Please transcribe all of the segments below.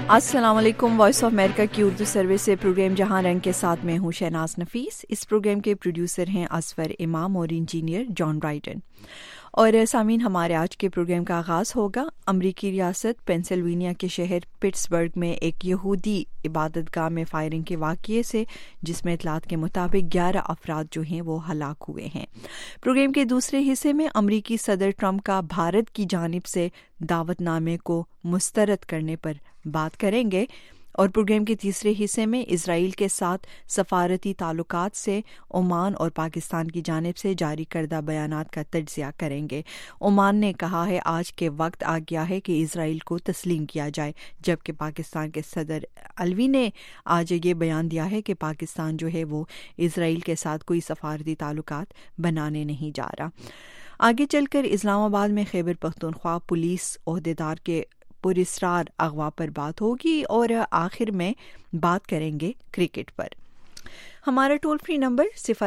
अस्सलाम वालेकुम। Voice of America की उर्दू सर्विस से प्रोग्राम जहां रंग के साथ मैं हूं शहनाज नफीस। इस प्रोग्राम के प्रोड्यूसर हैं असफर इमाम और इंजीनियर जॉन राइडन। और सामीन, हमारे आज के प्रोग्राम का आगाज़ होगा अमरीकी रियासत पेंसिल्वेनिया के शहर पिट्सबर्ग में एक यहूदी इबादतगाह में फायरिंग के वाक़ये से, जिसमें इतलात के मुताबिक 11 अफराद जो हैं वो हलाक हुए हैं। प्रोग्राम के दूसरे हिस्से में अमरीकी सदर ट्रंप का भारत की जानिब से दावतनामे को मुस्तरद करने पर बात करेंगे। और प्रोग्राम के तीसरे हिस्से में इजराइल के साथ सफारती ताल्लुकात से ओमान और पाकिस्तान की जानिब से जारी करदा बयानात का तज्ज़िया करेंगे। ओमान ने कहा है आज के वक्त आ गया है कि इजराइल को तस्लीम किया जाए, जबकि पाकिस्तान के सदर अलवी ने आज ये बयान दिया है कि पाकिस्तान जो है वो इजराइल के साथ कोई सफारती ताल्लुकात बनाने नहीं जा रहा। आगे चलकर इस्लामाबाद में खैबर पख्तूनख्वा पुलिस ओहदेदार के पुरस्रार अगवा पर बात होगी और आखिर में बात करेंगे क्रिकेट पर। हमारा टोल फ्री नंबर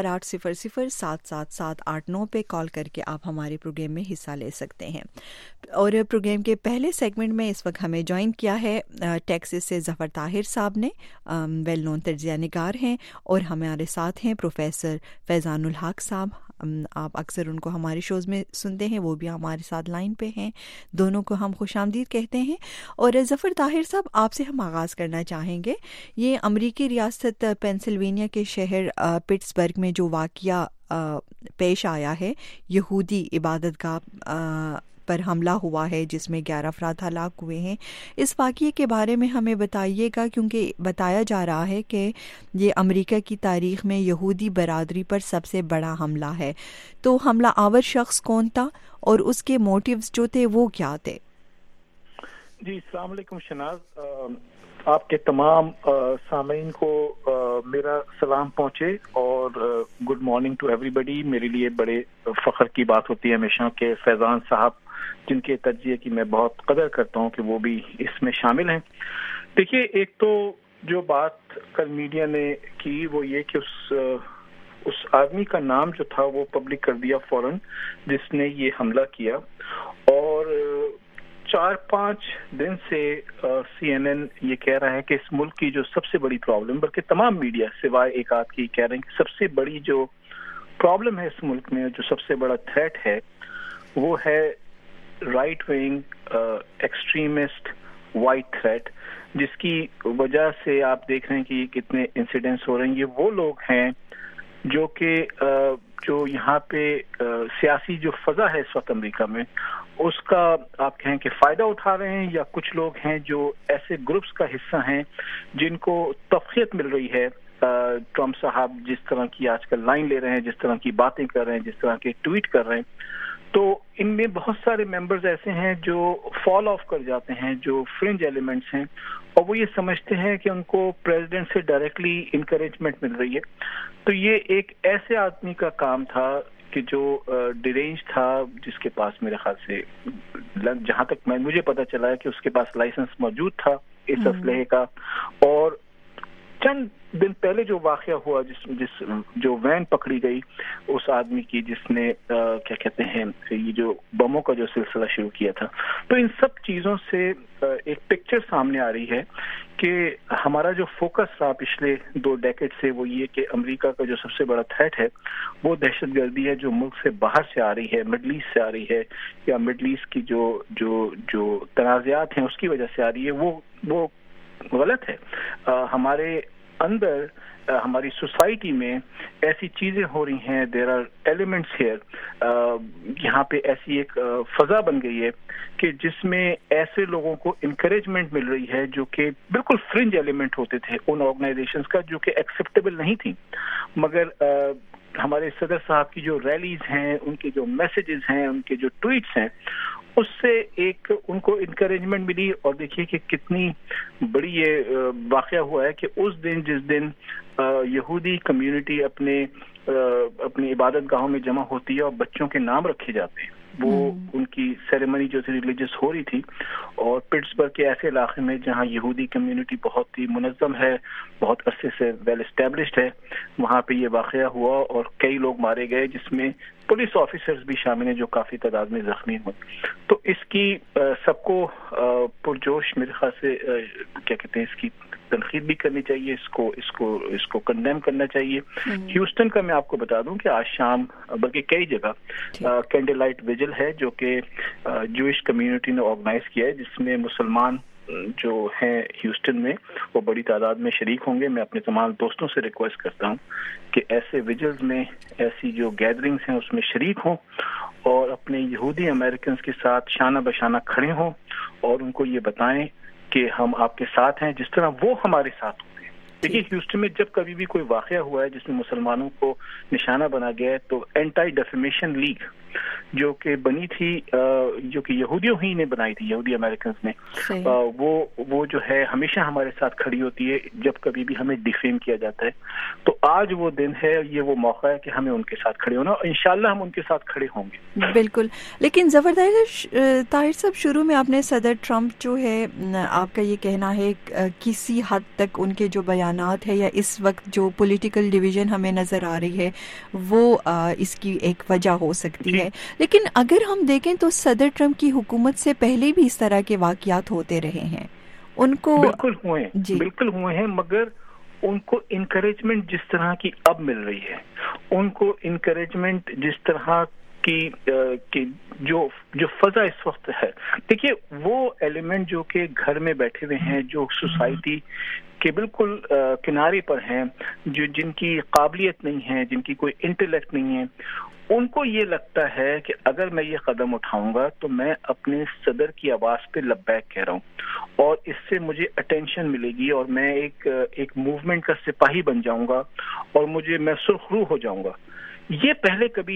0800-777-889 पे कॉल करके आप हमारे प्रोग्राम में हिस्सा ले सकते हैं। और प्रोग्राम के पहले सेगमेंट में इस वक्त हमें ज्वाइन किया है टेक्सास से ज़फ़र ताहिर साहब ने, वेल नोन तज्ज़िया निगार हैं, और हमारे साथ हैं प्रोफेसर फैज़ानुल हक साहब। आप अक्सर उनको हमारे शोज़ में सुनते हैं, वो भी हमारे साथ लाइन पे हैं। दोनों को हम खुशामदीद कहते हैं। और ज़फ़र ताहिर साहब, आपसे हम आगाज़ करना चाहेंगे। ये अमरीकी रियासत पेंसिल्वेनिया के शहर पिट्सबर्ग में जो वाक़या पेश आया है, यहूदी इबादतगाह पर हमला हुआ है जिसमें 11 अफराद हलाक हुए हैं, इस वाक़ये के बारे में हमें बताइएगा, क्योंकि बताया जा रहा है कि ये अमेरिका की तारीख़ में यहूदी बरादरी पर सबसे बड़ा हमला है। तो हमला आवर शख्स कौन था और उसके मोटिव्स जो थे वो क्या थे? जी, अस्सलाम वालेकुम शनाज। आपके तमाम सामीन को मेरा सलाम पहुँचे और गुड मॉर्निंग टू एवरीबडी। मेरे लिए बड़े फ़ख्र की बात होती है हमेशा कि फैज़ान साहब, जिनके तज्ज़िये की मैं बहुत कदर करता हूँ, कि वो भी इसमें शामिल हैं। देखिए, एक तो जो बात कल मीडिया ने की वो ये कि उस आदमी का नाम जो था वो पब्लिक कर दिया फ़ौरन, जिसने ये हमला किया। और 4-5 दिन से CNN ये कह रहा है कि इस मुल्क की जो सबसे बड़ी प्रॉब्लम, बल्कि तमाम मीडिया सिवाय एक आध की कह रहे हैं कि सबसे बड़ी जो प्रॉब्लम है इस मुल्क में, जो सबसे बड़ा थ्रेट है, वो है right wing extremist white threat, जिसकी वजह से आप देख रहे हैं कि कितने इंसिडेंट्स हो रहे हैं। ये वो लोग हैं जो कि जो यहाँ पे सियासी जो फजा है इस वक्त अमेरिका में, उसका आप कहें कि फ़ायदा उठा रहे हैं, या कुछ लोग हैं जो ऐसे ग्रुप्स का हिस्सा हैं जिनको तफ़ख़ीत मिल रही है। ट्रंप साहब जिस तरह की आजकल लाइन ले रहे हैं, जिस तरह की बातें कर रहे हैं, जिस तरह के ट्वीट कर रहे हैं, तो इनमें बहुत सारे मेंबर्स ऐसे हैं जो फॉल ऑफ कर जाते हैं, जो फ्रिंज एलिमेंट्स हैं, और वो ये समझते हैं कि उनको प्रेसिडेंट से डायरेक्टली इनकरेजमेंट मिल रही है। तो ये एक ऐसे आदमी का काम था कि जो डिरेंज था, जिसके पास मेरे ख्याल से, जहां तक मुझे पता चला है कि उसके पास लाइसेंस मौजूद था इस असलहे का। और चंद दिन पहले जो वाक़या हुआ, जो वैन पकड़ी गई उस आदमी की, जिसने क्या कहते हैं, ये जो बमों का जो सिलसिला शुरू किया था, तो इन सब चीज़ों से एक पिक्चर सामने आ रही है कि हमारा जो फोकस रहा पिछले 2 डेकेड से, वो ये कि अमेरिका का जो सबसे बड़ा थ्रेट है वो दहशतगर्दी है, जो मुल्क से बाहर से आ रही है, मिडल ईस्ट से आ रही है, या मिडल ईस्ट की जो तनाज़ात हैं उसकी वजह से आ रही है। वो गलत है। हमारे अंदर, हमारी सोसाइटी में ऐसी चीजें हो रही हैं, देयर आर एलिमेंट्स हियर, यहाँ पे ऐसी एक फजा बन गई है कि जिसमें ऐसे लोगों को इनकरेजमेंट मिल रही है जो कि बिल्कुल फ्रिंज एलिमेंट होते थे उन ऑर्गेनाइजेशंस का, जो कि एक्सेप्टेबल नहीं थी। मगर हमारे सदर साहब की जो रैलीज हैं, उनके जो मैसेजेस हैं, उनके जो ट्वीट्स हैं, उससे एक उनको इनकरेजमेंट मिली। और देखिए कि कितनी बड़ी ये वाक़या हुआ है कि उस दिन, जिस दिन यहूदी कम्युनिटी अपनी इबादत गाहों में जमा होती है और बच्चों के नाम रखे जाते हैं, وہ ان کی سیریمنی جو تھی ریلیجس ہو رہی تھی، اور پٹسبرگ کے ایسے علاقے میں جہاں یہودی کمیونٹی بہت ہی منظم ہے، بہت عرصے سے ویل اسٹیبلشڈ ہے، وہاں پہ یہ واقعہ ہوا اور کئی لوگ مارے گئے، جس میں پولیس آفیسرز بھی شامل ہیں جو کافی تعداد میں زخمی ہوئے. تو اس کی سب کو پرجوش میرے خیال سے کیا کہتے ہیں، اس کی تنقید بھی کرنی چاہیے، اس کو کنڈیم کرنا چاہیے. ہیوسٹن کا میں آپ کو بتا دوں کہ آج شام بلکہ کئی جگہ کینڈل لائٹ ویجل ہے جو کہ جوئش کمیونٹی نے آرگنائز کیا ہے، جس میں مسلمان جو ہیں ہیوسٹن میں وہ بڑی تعداد میں شریک ہوں گے. میں اپنے تمام دوستوں سے ریکویسٹ کرتا ہوں کہ ایسے ویجلز میں ایسی جو گیدرنگز ہیں اس میں شریک ہوں اور اپنے یہودی امریکنز کے ساتھ شانہ بشانہ کھڑے ہوں اور ان کو یہ بتائیں کہ ہم آپ کے ساتھ ہیں جس طرح وہ ہمارے ساتھ ہوتے ہیں. دیکھیے ہیوسٹن میں جب کبھی بھی کوئی واقعہ ہوا ہے جس میں مسلمانوں کو نشانہ بنا گیا ہے تو اینٹی ڈیفیمیشن لیگ جو کہ بنی تھی، جو کہ یہودیوں ہی نے بنائی تھی، یہودی امریکنز نے، وہ جو ہے ہمیشہ ہمارے ساتھ کھڑی ہوتی ہے جب کبھی بھی ہمیں ڈیفیم کیا جاتا ہے. تو آج وہ دن ہے، یہ وہ موقع ہے کہ ہمیں ان کے ساتھ کھڑے ہونا، اور انشاءاللہ ہم ان کے ساتھ کھڑے ہوں گے. بالکل. لیکن طاہر صاحب، شروع میں آپ نے صدر ٹرمپ جو ہے، آپ کا یہ کہنا ہے کسی حد تک ان کے جو بیانات ہے یا اس وقت جو پولیٹیکل ڈویژن ہمیں نظر آ رہی ہے وہ اس کی ایک وجہ ہو سکتی ہے، لیکن اگر ہم دیکھیں تو صدر ٹرمپ کی حکومت سے پہلے بھی اس طرح کے واقعات ہوتے رہے ہیں. ان کو بالکل ہوئے ہیں، مگر ان کو انکریجمنٹ جس طرح کی اب مل رہی ہے، ان کو انکریجمنٹ جس طرح کی جو فضا اس وقت ہے، دیکھیے وہ ایلیمنٹ جو کہ گھر میں بیٹھے ہوئے ہیں، جو سوسائٹی کے بالکل کنارے پر ہیں، جن کی قابلیت نہیں ہے، جن کی کوئی انٹلیکٹ نہیں ہے، ان کو یہ لگتا ہے کہ اگر میں یہ قدم اٹھاؤں گا تو میں اپنے صدر کی آواز پہ لبیک کہہ رہا ہوں اور اس سے مجھے اٹینشن ملے گی اور میں ایک موومنٹ کا سپاہی بن جاؤں گا اور میں سرخرو ہو جاؤں گا. یہ پہلے کبھی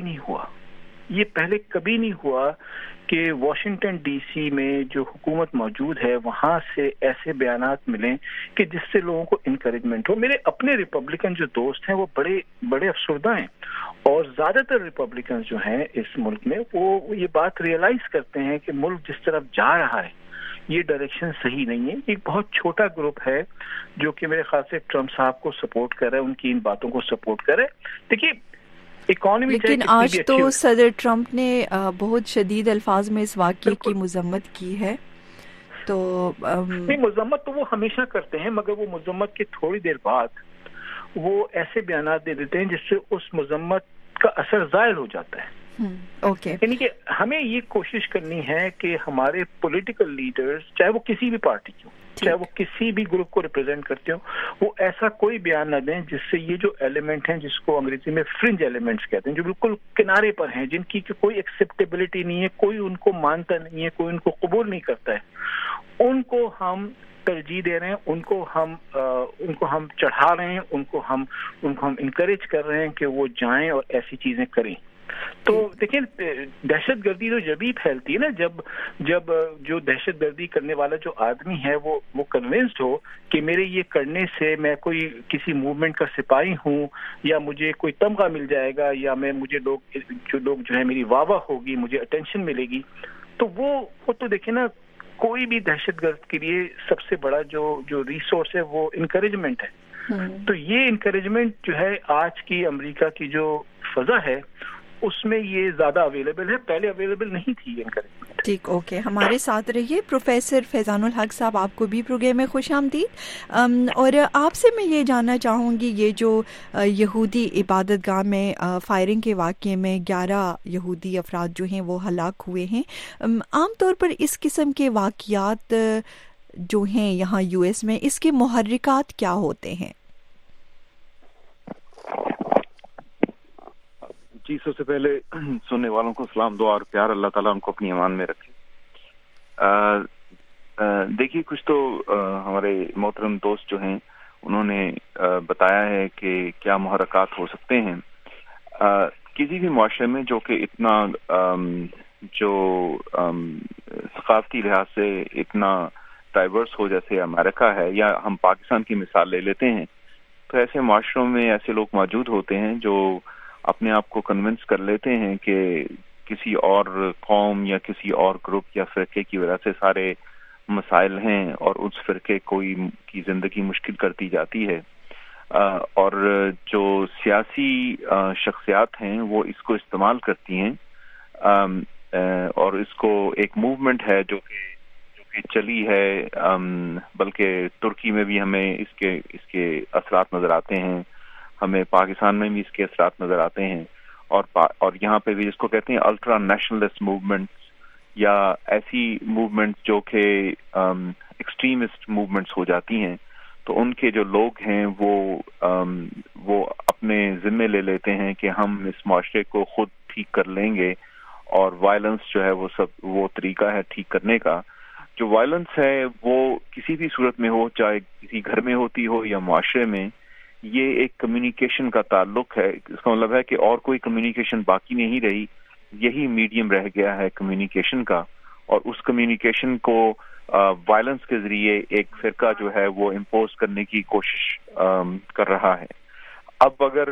نہیں ہوا کہ واشنگٹن ڈی سی میں جو حکومت موجود ہے وہاں سے ایسے بیانات ملیں کہ جس سے لوگوں کو انکریجمنٹ ہو. میرے اپنے ریپبلکن جو دوست ہیں وہ بڑے افسردہ ہیں، اور زیادہ تر ریپبلکن جو ہیں اس ملک میں وہ یہ بات ریئلائز کرتے ہیں کہ ملک جس طرف جا رہا ہے یہ ڈائریکشن صحیح نہیں ہے. ایک بہت چھوٹا گروپ ہے جو کہ میرے خیال سے ٹرمپ صاحب کو سپورٹ کر رہا ہے، ان کی ان باتوں کو سپورٹ کر رہا ہے. دیکھیے لیکن آج تو صدر ٹرمپ نے بہت شدید الفاظ میں اس واقعے کی مذمت کی ہے. تو نہیں، مذمت تو وہ ہمیشہ کرتے ہیں، مگر وہ مذمت کے تھوڑی دیر بعد وہ ایسے بیانات دے دیتے ہیں جس سے اس مذمت کا اثر زائل ہو جاتا ہے. یعنی کہ ہمیں یہ کوشش کرنی ہے کہ ہمارے پولیٹیکل لیڈرز، چاہے وہ کسی بھی پارٹی کی ہوں، چاہے وہ کسی بھی گروپ کو ریپرزینٹ کرتے ہوں، وہ ایسا کوئی بیان نہ دیں جس سے یہ جو ایلیمنٹ ہیں جس کو انگریزی میں فرنج ایلیمنٹس کہتے ہیں، جو بالکل کنارے پر ہیں، جن کی کوئی ایکسیپٹیبلٹی نہیں ہے، کوئی ان کو مانتا نہیں ہے، کوئی ان کو قبول نہیں کرتا ہے، ان کو ہم ترجیح دے رہے ہیں، ان کو ہم چڑھا رہے ہیں، ان کو ہم انکریج کر رہے ہیں کہ وہ جائیں اور ایسی چیزیں کریں. تو دیکھیں دہشت گردی تو جب ہی پھیلتی ہے نا جب جو دہشت گردی کرنے والا جو آدمی ہے وہ کنونسڈ ہو کہ میرے یہ کرنے سے میں کوئی کسی موومنٹ کا سپاہی ہوں یا مجھے کوئی تمغہ مل جائے گا یا مجھے لوگ جو ہے میری واہ واہ ہوگی، مجھے اٹینشن ملے گی. تو وہ تو دیکھیں نا، کوئی بھی دہشت گرد کے لیے سب سے بڑا جو ریسورس ہے وہ انکریجمنٹ ہے. تو یہ انکریجمنٹ جو ہے آج کی امریکہ کی جو فضا ہے اس میں یہ زیادہ اویلیبل ہے، پہلے اویلیبل نہیں تھی یہ انکریجمنٹ. ٹھیک، اوکے، ہمارے ساتھ رہیے. پروفیسر فیضان الحق صاحب، آپ کو بھی پروگرام میں خوش آمدید. اور آپ سے میں یہ جاننا چاہوں گی، یہ جو یہودی عبادت گاہ میں فائرنگ کے واقعے میں 11 یہودی افراد جو ہیں وہ ہلاک ہوئے ہیں، عام طور پر اس قسم کے واقعات جو ہیں یہاں یو ایس میں، اس کے محرکات کیا ہوتے ہیں؟ جی، سب سے پہلے سننے والوں کو سلام، دعا اور پیار، اللہ تعالیٰ ان کو اپنی امان میں رکھے. دیکھیے، کچھ تو ہمارے محترم دوست جو ہیں انہوں نے بتایا ہے کہ کیا محرکات ہو سکتے ہیں کسی بھی معاشرے میں جو کہ اتنا جو ثقافتی لحاظ سے اتنا ڈائیورس ہو جیسے امریکہ ہے، یا ہم پاکستان کی مثال لے لیتے ہیں. تو ایسے معاشروں میں ایسے لوگ موجود ہوتے ہیں جو اپنے آپ کو کنونس کر لیتے ہیں کہ کسی اور قوم یا کسی اور گروپ یا فرقے کی وجہ سے سارے مسائل ہیں اور اس فرقے کی زندگی مشکل کرتی جاتی ہے، اور جو سیاسی شخصیات ہیں وہ اس کو استعمال کرتی ہیں، اور اس کو ایک موومنٹ ہے جو کہ چلی ہے، بلکہ ترکی میں بھی ہمیں اس کے اثرات نظر آتے ہیں، ہمیں پاکستان میں بھی اس کے اثرات نظر آتے ہیں، اور یہاں پہ بھی جس کو کہتے ہیں الٹرا نیشنلسٹ موومنٹس یا ایسی موومنٹ جو کہ ایکسٹریمسٹ موومنٹس ہو جاتی ہیں، تو ان کے جو لوگ ہیں وہ اپنے ذمے لے لیتے ہیں کہ ہم اس معاشرے کو خود ٹھیک کر لیں گے، اور وائلنس جو ہے وہ طریقہ ہے ٹھیک کرنے کا۔ جو وائلنس ہے وہ کسی بھی صورت میں ہو، چاہے کسی گھر میں ہوتی ہو یا معاشرے میں، یہ ایک کمیونیکیشن کا تعلق ہے۔ اس کا مطلب ہے کہ اور کوئی کمیونیکیشن باقی نہیں رہی، یہی میڈیم رہ گیا ہے کمیونیکیشن کا، اور اس کمیونیکیشن کو وائلنس کے ذریعے ایک فرقہ جو ہے وہ امپوز کرنے کی کوشش کر رہا ہے۔ اب اگر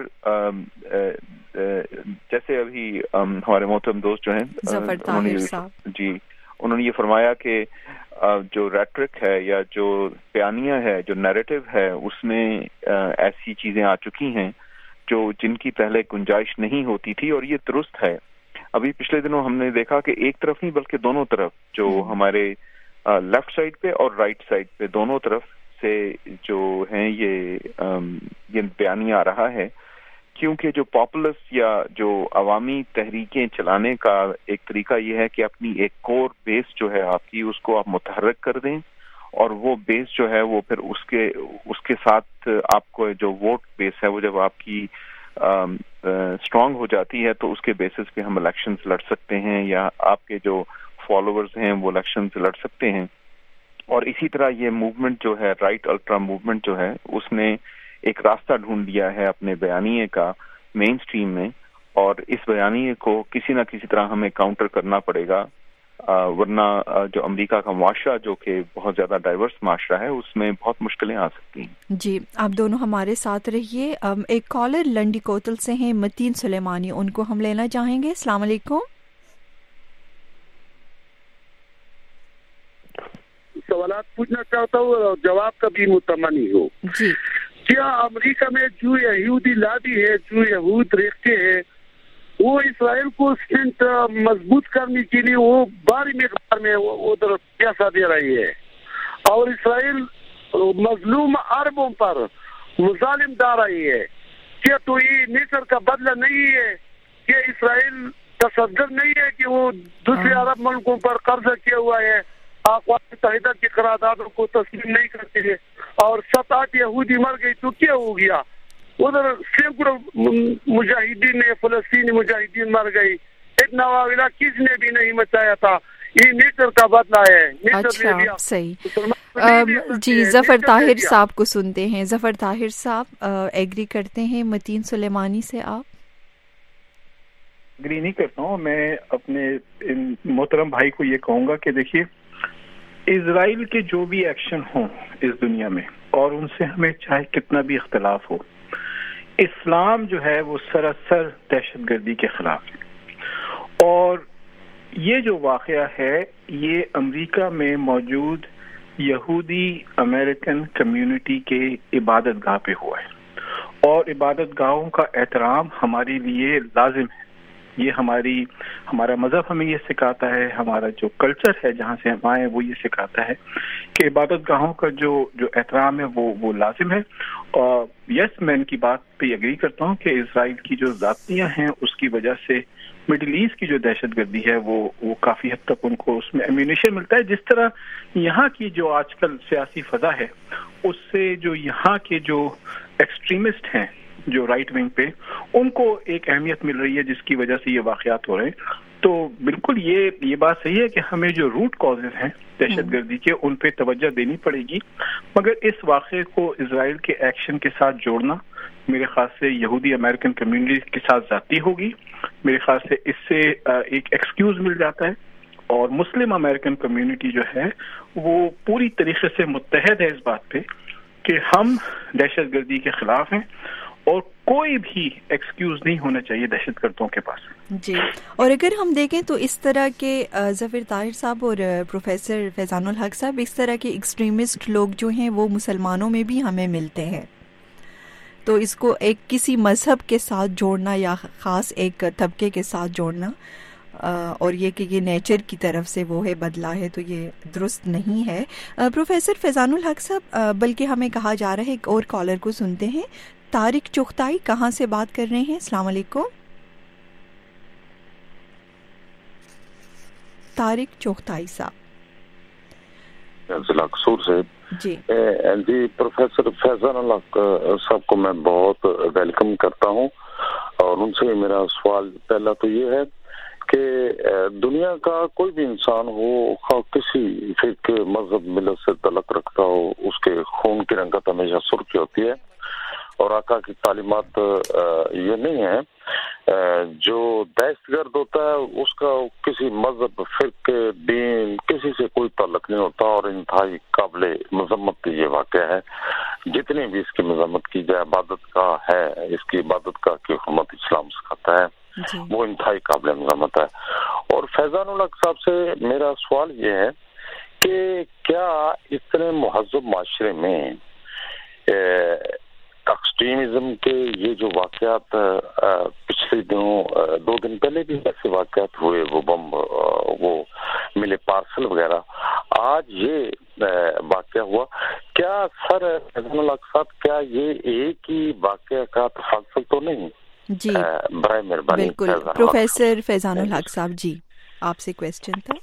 جیسے ابھی ہمارے محترم دوست جو ہیں ظفر طاہر صاحب جی، انہوں نے یہ فرمایا کہ جو ریٹرک ہے یا جو بیانیہ ہے، جو نیریٹو ہے، اس میں ایسی چیزیں آ چکی ہیں جن کی پہلے گنجائش نہیں ہوتی تھی، اور یہ درست ہے۔ ابھی پچھلے دنوں ہم نے دیکھا کہ ایک طرف نہیں بلکہ دونوں طرف، جو ہمارے لیفٹ سائڈ پہ اور رائٹ سائڈ پہ، دونوں طرف سے جو ہیں یہ بیانیہ آ رہا ہے، کیونکہ جو پاپولس یا جو عوامی تحریکیں چلانے کا ایک طریقہ یہ ہے کہ اپنی ایک کور بیس جو ہے آپ کی، اس کو آپ متحرک کر دیں، اور وہ بیس جو ہے وہ پھر اس کے ساتھ آپ کو جو ووٹ بیس ہے وہ جب آپ کی اسٹرانگ ہو جاتی ہے تو اس کے بیسس پہ ہم الیکشنز لڑ سکتے ہیں، یا آپ کے جو فالوورز ہیں وہ الیکشنز لڑ سکتے ہیں۔ اور اسی طرح یہ موومنٹ جو ہے، رائٹ الٹرا موومنٹ جو ہے، اس نے ایک راستہ ڈھونڈ لیا ہے اپنے بیانیے کا مین سٹریم میں، اور اس بیانیے کو کسی نہ کسی طرح ہمیں کاؤنٹر کرنا پڑے گا، ورنہ جو امریکہ کا معاشرہ جو کہ بہت زیادہ ڈائیورس معاشرہ ہے، اس میں بہت مشکلیں آ سکتی ہیں۔ جی، آپ دونوں ہمارے ساتھ رہیے۔ ایک کالر لنڈی کوتل سے ہیں متین سلیمانی، ان کو ہم لینا چاہیں گے۔ السلام علیکم۔ سوالات پوچھنا چاہتا ہوں اور جواب کا بھی متمنی ہو۔ جی، کیا امریکہ میں جو یہودی لابی ہے، جو یہود رہتے ہیں، وہ اسرائیل کو سینٹ مضبوط کرنے کے لیے وہ بڑی مقدار میں ادھر پیسہ دے رہی ہے، اور اسرائیل مظلوم عربوں پر مظالم ڈال رہی ہے؟ کیا تو یہ نیچر کا بدلہ نہیں ہے کہ اسرائیل تصدر نہیں ہے کہ وہ دوسرے عرب ملکوں پر قبضہ کیا ہوا ہے، اقوام متحدہ کی قراردادوں کو تسلیم نہیں کرتے ہیں، اور 7-8 یہودی مر گئی تو کیا ہو گیا؟ ادھر سینکڑوں مجاہدین فلسطینی مجاہدین مر گئی، اتنا واویلا کس نے بھی نہیں مچایا تھا۔ یہ نیچر کا بدلہ ہے۔ اچھا، صحیح۔ جی، ظفر طاہر صاحب کو سنتے ہیں۔ ظفر طاہر صاحب ایگری کرتے ہیں متین سلیمانی سے؟ آپ ایگری نہیں کرتا ہوں، میں اپنے محترم بھائی کو یہ کہوں گا کہ دیکھیے، اسرائیل کے جو بھی ایکشن ہوں اس دنیا میں، اور ان سے ہمیں چاہے کتنا بھی اختلاف ہو، اسلام جو ہے وہ سراسر دہشت گردی کے خلاف ہے، اور یہ جو واقعہ ہے یہ امریکہ میں موجود یہودی امریکن کمیونٹی کے عبادت گاہ پہ ہوا ہے، اور عبادت گاہوں کا احترام ہمارے لیے لازم ہے۔ یہ ہمارا مذہب ہمیں یہ سکھاتا ہے، ہمارا جو کلچر ہے جہاں سے ہم آئے وہ یہ سکھاتا ہے کہ عبادت گاہوں کا جو احترام ہے وہ لازم ہے۔ اور یس، میں ان کی بات پہ اگری کرتا ہوں کہ اسرائیل کی جو ذاتیاں ہیں اس کی وجہ سے مڈل ایسٹ کی جو دہشت گردی ہے وہ کافی حد تک ان کو اس میں ایمونیشن ملتا ہے۔ جس طرح یہاں کی جو آج کل سیاسی فضا ہے اس سے جو یہاں کے جو ایکسٹریمسٹ ہیں جو رائٹ ونگ پہ، ان کو ایک اہمیت مل رہی ہے جس کی وجہ سے یہ واقعات ہو رہے ہیں۔ تو بالکل یہ بات صحیح ہے کہ ہمیں جو روٹ کازز ہیں دہشت گردی کے ان پہ توجہ دینی پڑے گی، مگر اس واقعے کو اسرائیل کے ایکشن کے ساتھ جوڑنا میرے خیال سے یہودی امریکن کمیونٹی کے ساتھ زیادتی ہوگی۔ میرے خیال سے اس سے ایک ایکسکیوز مل جاتا ہے، اور مسلم امریکن کمیونٹی جو ہے وہ پوری طریقے سے متحد ہے اس بات پہ کہ ہم دہشت گردی کے خلاف ہیں، اور کوئی بھی ایکسکیوز نہیں ہونا چاہیے دہشت گردوں کے پاس. جی, اور اگر ہم دیکھیں تو اس طرح کے ظفر طاہر صاحب اور پروفیسر فیضان الحق صاحب, اس طرح کے ایکسٹریمسٹ لوگ جو ہیں وہ مسلمانوں میں بھی ہمیں ملتے ہیں. تو اس کو ایک کسی مذہب کے ساتھ جوڑنا یا خاص ایک طبقے کے ساتھ جوڑنا اور یہ کہ یہ نیچر کی طرف سے وہ ہے بدلا ہے, تو یہ درست نہیں ہے. پروفیسر فیضان الحق صاحب, بلکہ ہمیں کہا جا رہا ہے ایک اور کالر کو سنتے ہیں. طارق چغتائی کہاں سے بات کر رہے ہیں؟ السلام علیکم. طارق چغتائی صاحب ضلع قصور سے. جی جی, پروفیسر فیضان الحق صاحب کو میں بہت ویلکم کرتا ہوں, اور ان سے میرا سوال پہلا تو یہ ہے کہ دنیا کا کوئی بھی انسان ہو, کسی فرقے مذہب ملت سے تعلق رکھتا ہو, اس کے خون کی رنگت ہمیشہ سرخی ہوتی ہے, اور آقا کی تعلیمات یہ نہیں ہے. جو دہشت گرد ہوتا ہے اس کا کسی مذہب, فرقے, دین, کسی سے کوئی تعلق نہیں ہوتا, اور انتہائی قابل مذمت یہ واقعہ ہے. جتنی بھی اس کی مذمت کی جائے, عبادت کا ہے, اس کی عبادت کا کی حرمت اسلام سکھاتا ہے, وہ انتہائی قابل مذمت ہے. اور فیضان الحق صاحب سے میرا سوال یہ ہے کہ کیا اتنے مہذب معاشرے میں ایکسٹریمزم کے یہ جو واقعات پچھلے دنوں 2 دن پہلے بھی ایسے واقعات ہوئے, وہ بم وہ ملے پارسل وغیرہ, آج یہ واقعہ ہوا, کیا سر فیضان الحق صاحب کیا یہ ایک ہی واقعہ کا تسلسل تو نہیں؟ جی برائے مہربانی. بالکل پروفیسر فیضان الحق صاحب, جی آپ سے کویسچن تھا.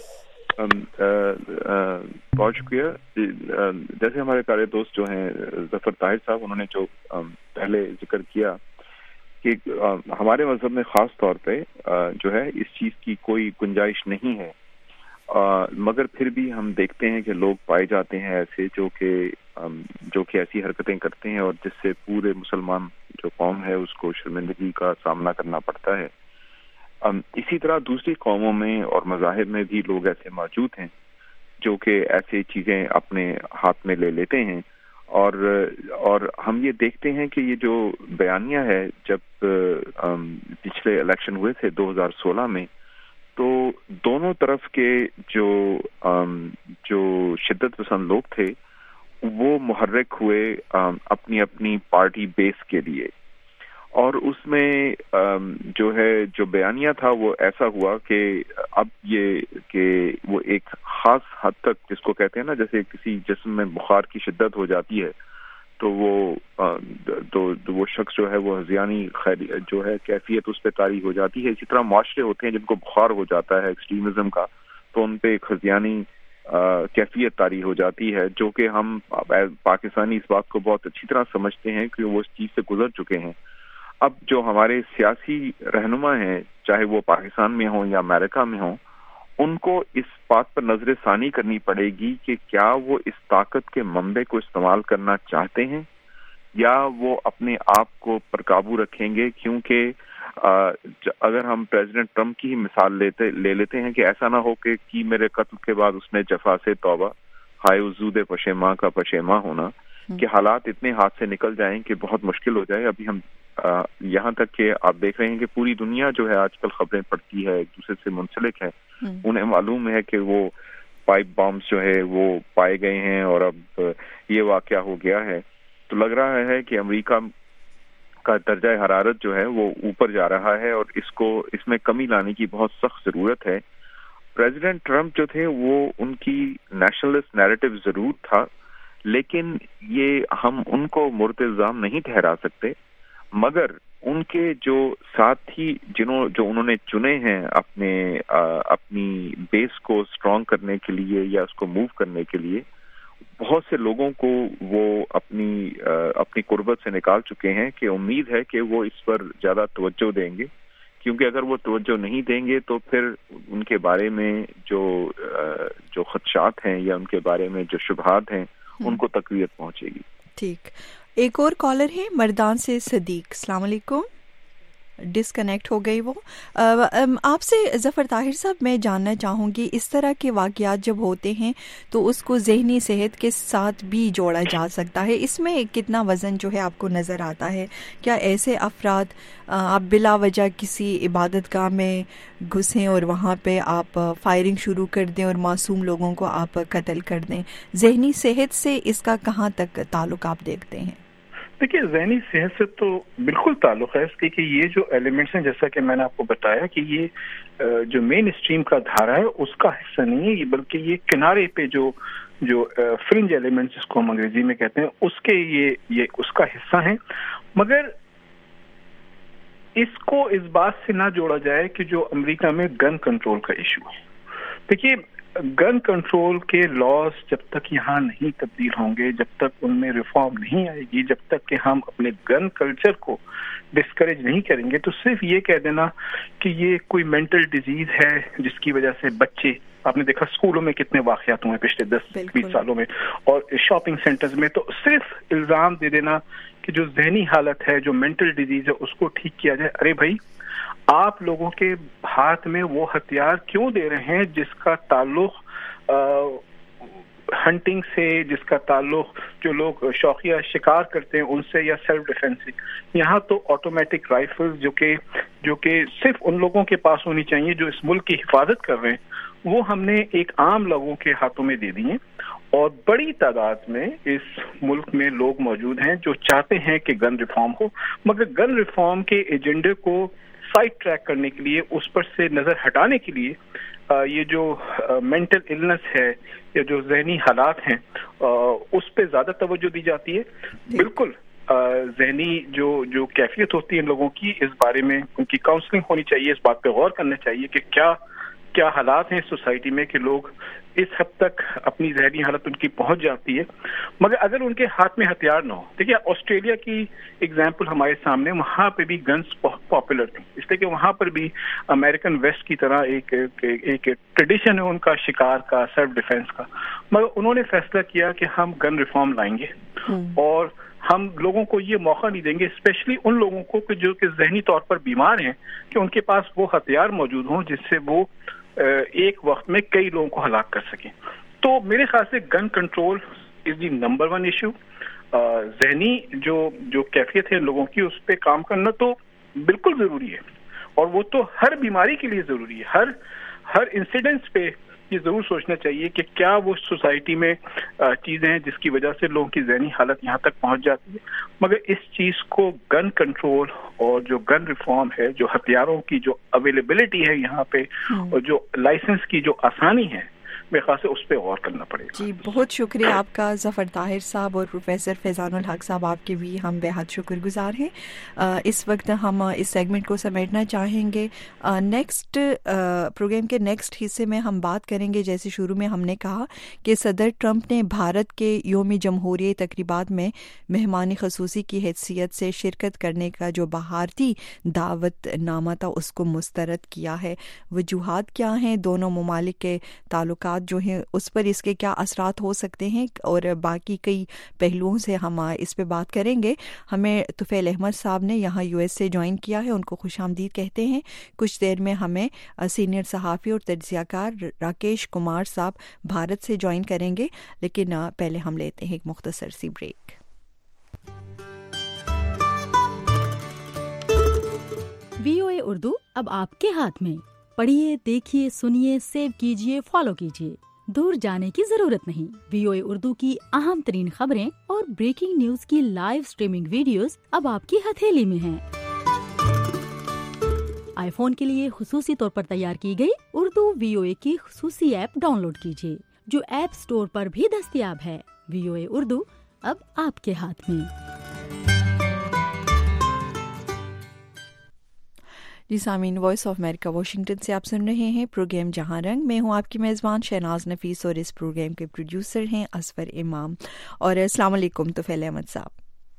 بہت شکریہ. جیسے ہمارے پیارے دوست جو ہیں ظفر طاہر صاحب, انہوں نے جو پہلے ذکر کیا کہ ہمارے مذہب میں خاص طور پہ جو ہے اس چیز کی کوئی گنجائش نہیں ہے, مگر پھر بھی ہم دیکھتے ہیں کہ لوگ پائے جاتے ہیں ایسے جو کہ ایسی حرکتیں کرتے ہیں, اور جس سے پورے مسلمان جو قوم ہے اس کو شرمندگی کا سامنا کرنا پڑتا ہے. اسی طرح دوسری قوموں میں اور مذاہب میں بھی لوگ ایسے موجود ہیں جو کہ ایسی چیزیں اپنے ہاتھ میں لے لیتے ہیں, اور ہم یہ دیکھتے ہیں کہ یہ جو بیانیہ ہے, جب پچھلے الیکشن ہوئے تھے 2016 میں, تو دونوں طرف کے جو شدت پسند لوگ تھے وہ محرک ہوئے اپنی اپنی پارٹی بیس کے لیے, اور اس میں جو بیانیہ تھا وہ ایسا ہوا کہ اب یہ کہ وہ ایک خاص حد تک, جس کو کہتے ہیں نا جیسے کسی جسم میں بخار کی شدت ہو جاتی ہے, تو وہ شخص جو ہے وہ ہذیانی جو ہے کیفیت اس پہ طاری ہو جاتی ہے. اسی طرح معاشرے ہوتے ہیں جن کو بخار ہو جاتا ہے ایکسٹریمزم کا, تو ان پہ ایک ہذیانی کیفیت طاری ہو جاتی ہے, جو کہ ہم پاکستانی اس بات کو بہت اچھی طرح سمجھتے ہیں کہ وہ اس چیز سے گزر چکے ہیں. اب جو ہمارے سیاسی رہنما ہیں, چاہے وہ پاکستان میں ہوں یا امریکہ میں ہوں, ان کو اس بات پر نظر ثانی کرنی پڑے گی کہ کیا وہ اس طاقت کے منبع کو استعمال کرنا چاہتے ہیں یا وہ اپنے آپ کو پر قابو رکھیں گے. کیونکہ اگر ہم پریزیڈنٹ ٹرمپ کی ہی مثال لے لیتے ہیں کہ ایسا نہ ہو کہ کی میرے قتل کے بعد اس نے جفا سے توبہ, ہائے وجود پشیماں کا پشیماں ہونا, کہ حالات اتنے ہاتھ سے نکل جائیں کہ بہت مشکل ہو جائے. ابھی ہم یہاں تک کہ آپ دیکھ رہے ہیں کہ پوری دنیا جو ہے آج کل خبریں پڑتی ہے, ایک دوسرے سے منسلک ہے. انہیں معلوم ہے کہ وہ پائپ بامز جو ہے وہ پائے گئے ہیں اور اب یہ واقعہ ہو گیا ہے. تو لگ رہا ہے کہ امریکہ کا درجہ حرارت جو ہے وہ اوپر جا رہا ہے, اور اس میں کمی لانے کی بہت سخت ضرورت ہے. پریزیڈنٹ ٹرمپ جو تھے وہ ان کی نیشنلسٹ نیریٹو ضرور تھا, لیکن یہ ہم ان کو مورد الزام نہیں ٹھہرا سکتے, مگر ان کے جو ساتھی جو انہوں نے چنے ہیں اپنی بیس کو اسٹرانگ کرنے کے لیے یا اس کو موو کرنے کے لیے, بہت سے لوگوں کو وہ اپنی قربت سے نکال چکے ہیں کہ امید ہے کہ وہ اس پر زیادہ توجہ دیں گے. کیونکہ اگر وہ توجہ نہیں دیں گے تو پھر ان کے بارے میں جو خدشات ہیں یا ان کے بارے میں جو شبہات ہیں ان کو تقویت پہنچے گی. ٹھیک, ایک اور کالر ہے مردان سے صدیق. السلام علیکم. ڈسکنیکٹ ہو گئی وہ. آپ سے ظفر طاہر صاحب میں جاننا چاہوں گی, اس طرح کے واقعات جب ہوتے ہیں تو اس کو ذہنی صحت کے ساتھ بھی جوڑا جا سکتا ہے, اس میں کتنا وزن جو ہے آپ کو نظر آتا ہے؟ کیا ایسے افراد آپ بلا وجہ کسی عبادت گاہ میں گھسیں اور وہاں پہ آپ فائرنگ شروع کر دیں اور معصوم لوگوں کو آپ قتل کر دیں, ذہنی صحت سے اس کا کہاں تک تعلق آپ دیکھتے ہیں؟ دیکھیے, ذہنی صحت سے تو بالکل تعلق ہے, اس کہ یہ جو ایلیمنٹس ہیں جیسا کہ میں نے آپ کو بتایا کہ یہ جو مین اسٹریم کا دھارا ہے اس کا حصہ نہیں ہے, بلکہ یہ کنارے پہ جو فرنج ایلیمنٹس جس کو ہم انگریزی میں کہتے ہیں اس کے یہ اس کا حصہ ہیں. مگر اس کو اس بات سے نہ جوڑا جائے کہ جو امریکہ میں گن کنٹرول کا ایشو ہے. دیکھیے, گن کنٹرول کے لاز جب تک یہاں نہیں تبدیل ہوں گے, جب تک ان میں ریفارم نہیں آئے گی, جب تک کہ ہم اپنے گن کلچر کو ڈسکریج نہیں کریں گے, تو صرف یہ کہہ دینا کہ یہ کوئی مینٹل ڈیزیز ہے جس کی وجہ سے بچے, آپ نے دیکھا اسکولوں میں کتنے واقعات ہوئے پچھلے 10-20 سالوں میں اور شاپنگ سینٹرز میں, تو صرف الزام دے دینا کہ جو ذہنی حالت ہے, جو مینٹل ڈیزیز ہے, اس کو ٹھیک کیا جائے. ارے بھائی, آپ لوگوں کے ہاتھ میں وہ ہتھیار کیوں دے رہے ہیں جس کا تعلق ہنٹنگ سے, جس کا تعلق جو لوگ شوقیہ شکار کرتے ہیں ان سے, یا سیلف ڈیفینس سے؟ یہاں تو آٹومیٹک رائفل جو کہ صرف ان لوگوں کے پاس ہونی چاہیے جو اس ملک کی حفاظت کر رہے ہیں, وہ ہم نے ایک عام لوگوں کے ہاتھوں میں دے دی ہیں. اور بڑی تعداد میں اس ملک میں لوگ موجود ہیں جو چاہتے ہیں کہ گن ریفارم ہو, مگر گن ریفارم کے ایجنڈے کو سائڈ ٹریک کرنے کے لیے, اس پر سے نظر ہٹانے کے لیے, یہ جو مینٹل النس ہے یا جو ذہنی حالات ہیں اس پہ زیادہ توجہ دی جاتی ہے. بالکل ذہنی جو کیفیت ہوتی ہے ان لوگوں کی, اس بارے میں ان کی کاؤنسلنگ ہونی چاہیے, اس بات پہ غور کرنا چاہیے کہ کیا حالات ہیں سوسائٹی میں کہ لوگ اس حد تک اپنی ذہنی حالت ان کی پہنچ جاتی ہے. مگر اگر ان کے ہاتھ میں ہتھیار نہ ہو, دیکھیے آسٹریلیا کی ایگزامپل ہمارے سامنے, وہاں پہ بھی گنز بہت پاپولر تھیں, اس لیے کہ وہاں پر بھی امریکن ویسٹ کی طرح ایک ٹریڈیشن ہے ان کا شکار کا, سیلف ڈیفینس کا. مگر انہوں نے فیصلہ کیا کہ ہم گن ریفارم لائیں گے اور ہم لوگوں کو یہ موقع نہیں دیں گے, اسپیشلی ان لوگوں کو جو کہ ذہنی طور پر بیمار ہیں, کہ ان کے پاس وہ ہتھیار موجود ہوں جس سے وہ ایک وقت میں کئی لوگوں کو ہلاک کر سکیں. تو میرے خیال سے gun control is the number 1 issue. ذہنی جو کیفیت ہے لوگوں کی, اس پہ کام کرنا تو بالکل ضروری ہے, اور وہ تو ہر بیماری کے لیے ضروری ہے. ہر انسیڈنٹس پہ یہ ضرور سوچنا چاہیے کہ کیا وہ سوسائٹی میں چیزیں ہیں جس کی وجہ سے لوگوں کی ذہنی حالت یہاں تک پہنچ جاتی ہے. مگر اس چیز کو گن کنٹرول اور جو گن ریفارم ہے, جو ہتھیاروں کی جو اویلیبلٹی ہے یہاں پہ, اور جو لائسنس کی جو آسانی ہے, میرے خیال سے اس پہ غور کرنا پڑے گا. جی بہت شکریہ آپ کا ظفر طاہر صاحب, اور پروفیسر فیضان الحق صاحب, آپ کے بھی ہم بے حد شکر گزار ہیں. اس وقت ہم اس سیگمنٹ کو سمیٹنا چاہیں گے. نیکسٹ پروگرام کے نیکسٹ حصے میں ہم بات کریں گے, جیسے شروع میں ہم نے کہا کہ صدر ٹرمپ نے بھارت کے یوم جمہوریہ تقریبات میں مہمان خصوصی کی حیثیت سے شرکت کرنے کا جو بھارتی دعوت نامہ تھا اس کو مسترد کیا ہے. وجوہات کیا ہیں, دونوں ممالک کے تعلقات جو ہیں اس پر اس کے کیا اثرات ہو سکتے ہیں, اور باقی کئی پہلوؤں سے ہم اس پہ بات کریں گے. ہمیں طفیل احمد صاحب نے یہاں US سے جوائن کیا ہے, ان کو خوش آمدید کہتے ہیں. کچھ دیر میں ہمیں سینئر صحافی اور تجزیہ کار راکیش کمار صاحب بھارت سے جوائن کریں گے, لیکن پہلے ہم لیتے ہیں ایک مختصر سی بریک. VOA اردو اب آپ کے ہاتھ میں. پڑھیے, دیکھیے, سنیے, سیو کیجیے, فالو کیجیے. دور جانے کی ضرورت نہیں. VOA اردو کی اہم ترین خبریں اور بریکنگ نیوز کی لائیو سٹریمنگ ویڈیوز اب آپ کی ہتھیلی میں ہیں. آئی فون کے لیے خصوصی طور پر تیار کی گئی اردو VOA کی خصوصی ایپ ڈاؤن لوڈ کیجیے, جو ایپ سٹور پر بھی دستیاب ہے. VOA اردو اب آپ کے ہاتھ میں. جی سامعین, وائس آف امریکہ واشنگٹن سے آپ سن رہے ہیں پروگرام جہاں رنگ. میں ہوں آپ کی میزبان شہناز نفیس, اور اس پروگرام کے پروڈیوسر ہیں اصفر امام. اور السلام علیکم طفیل احمد صاحب.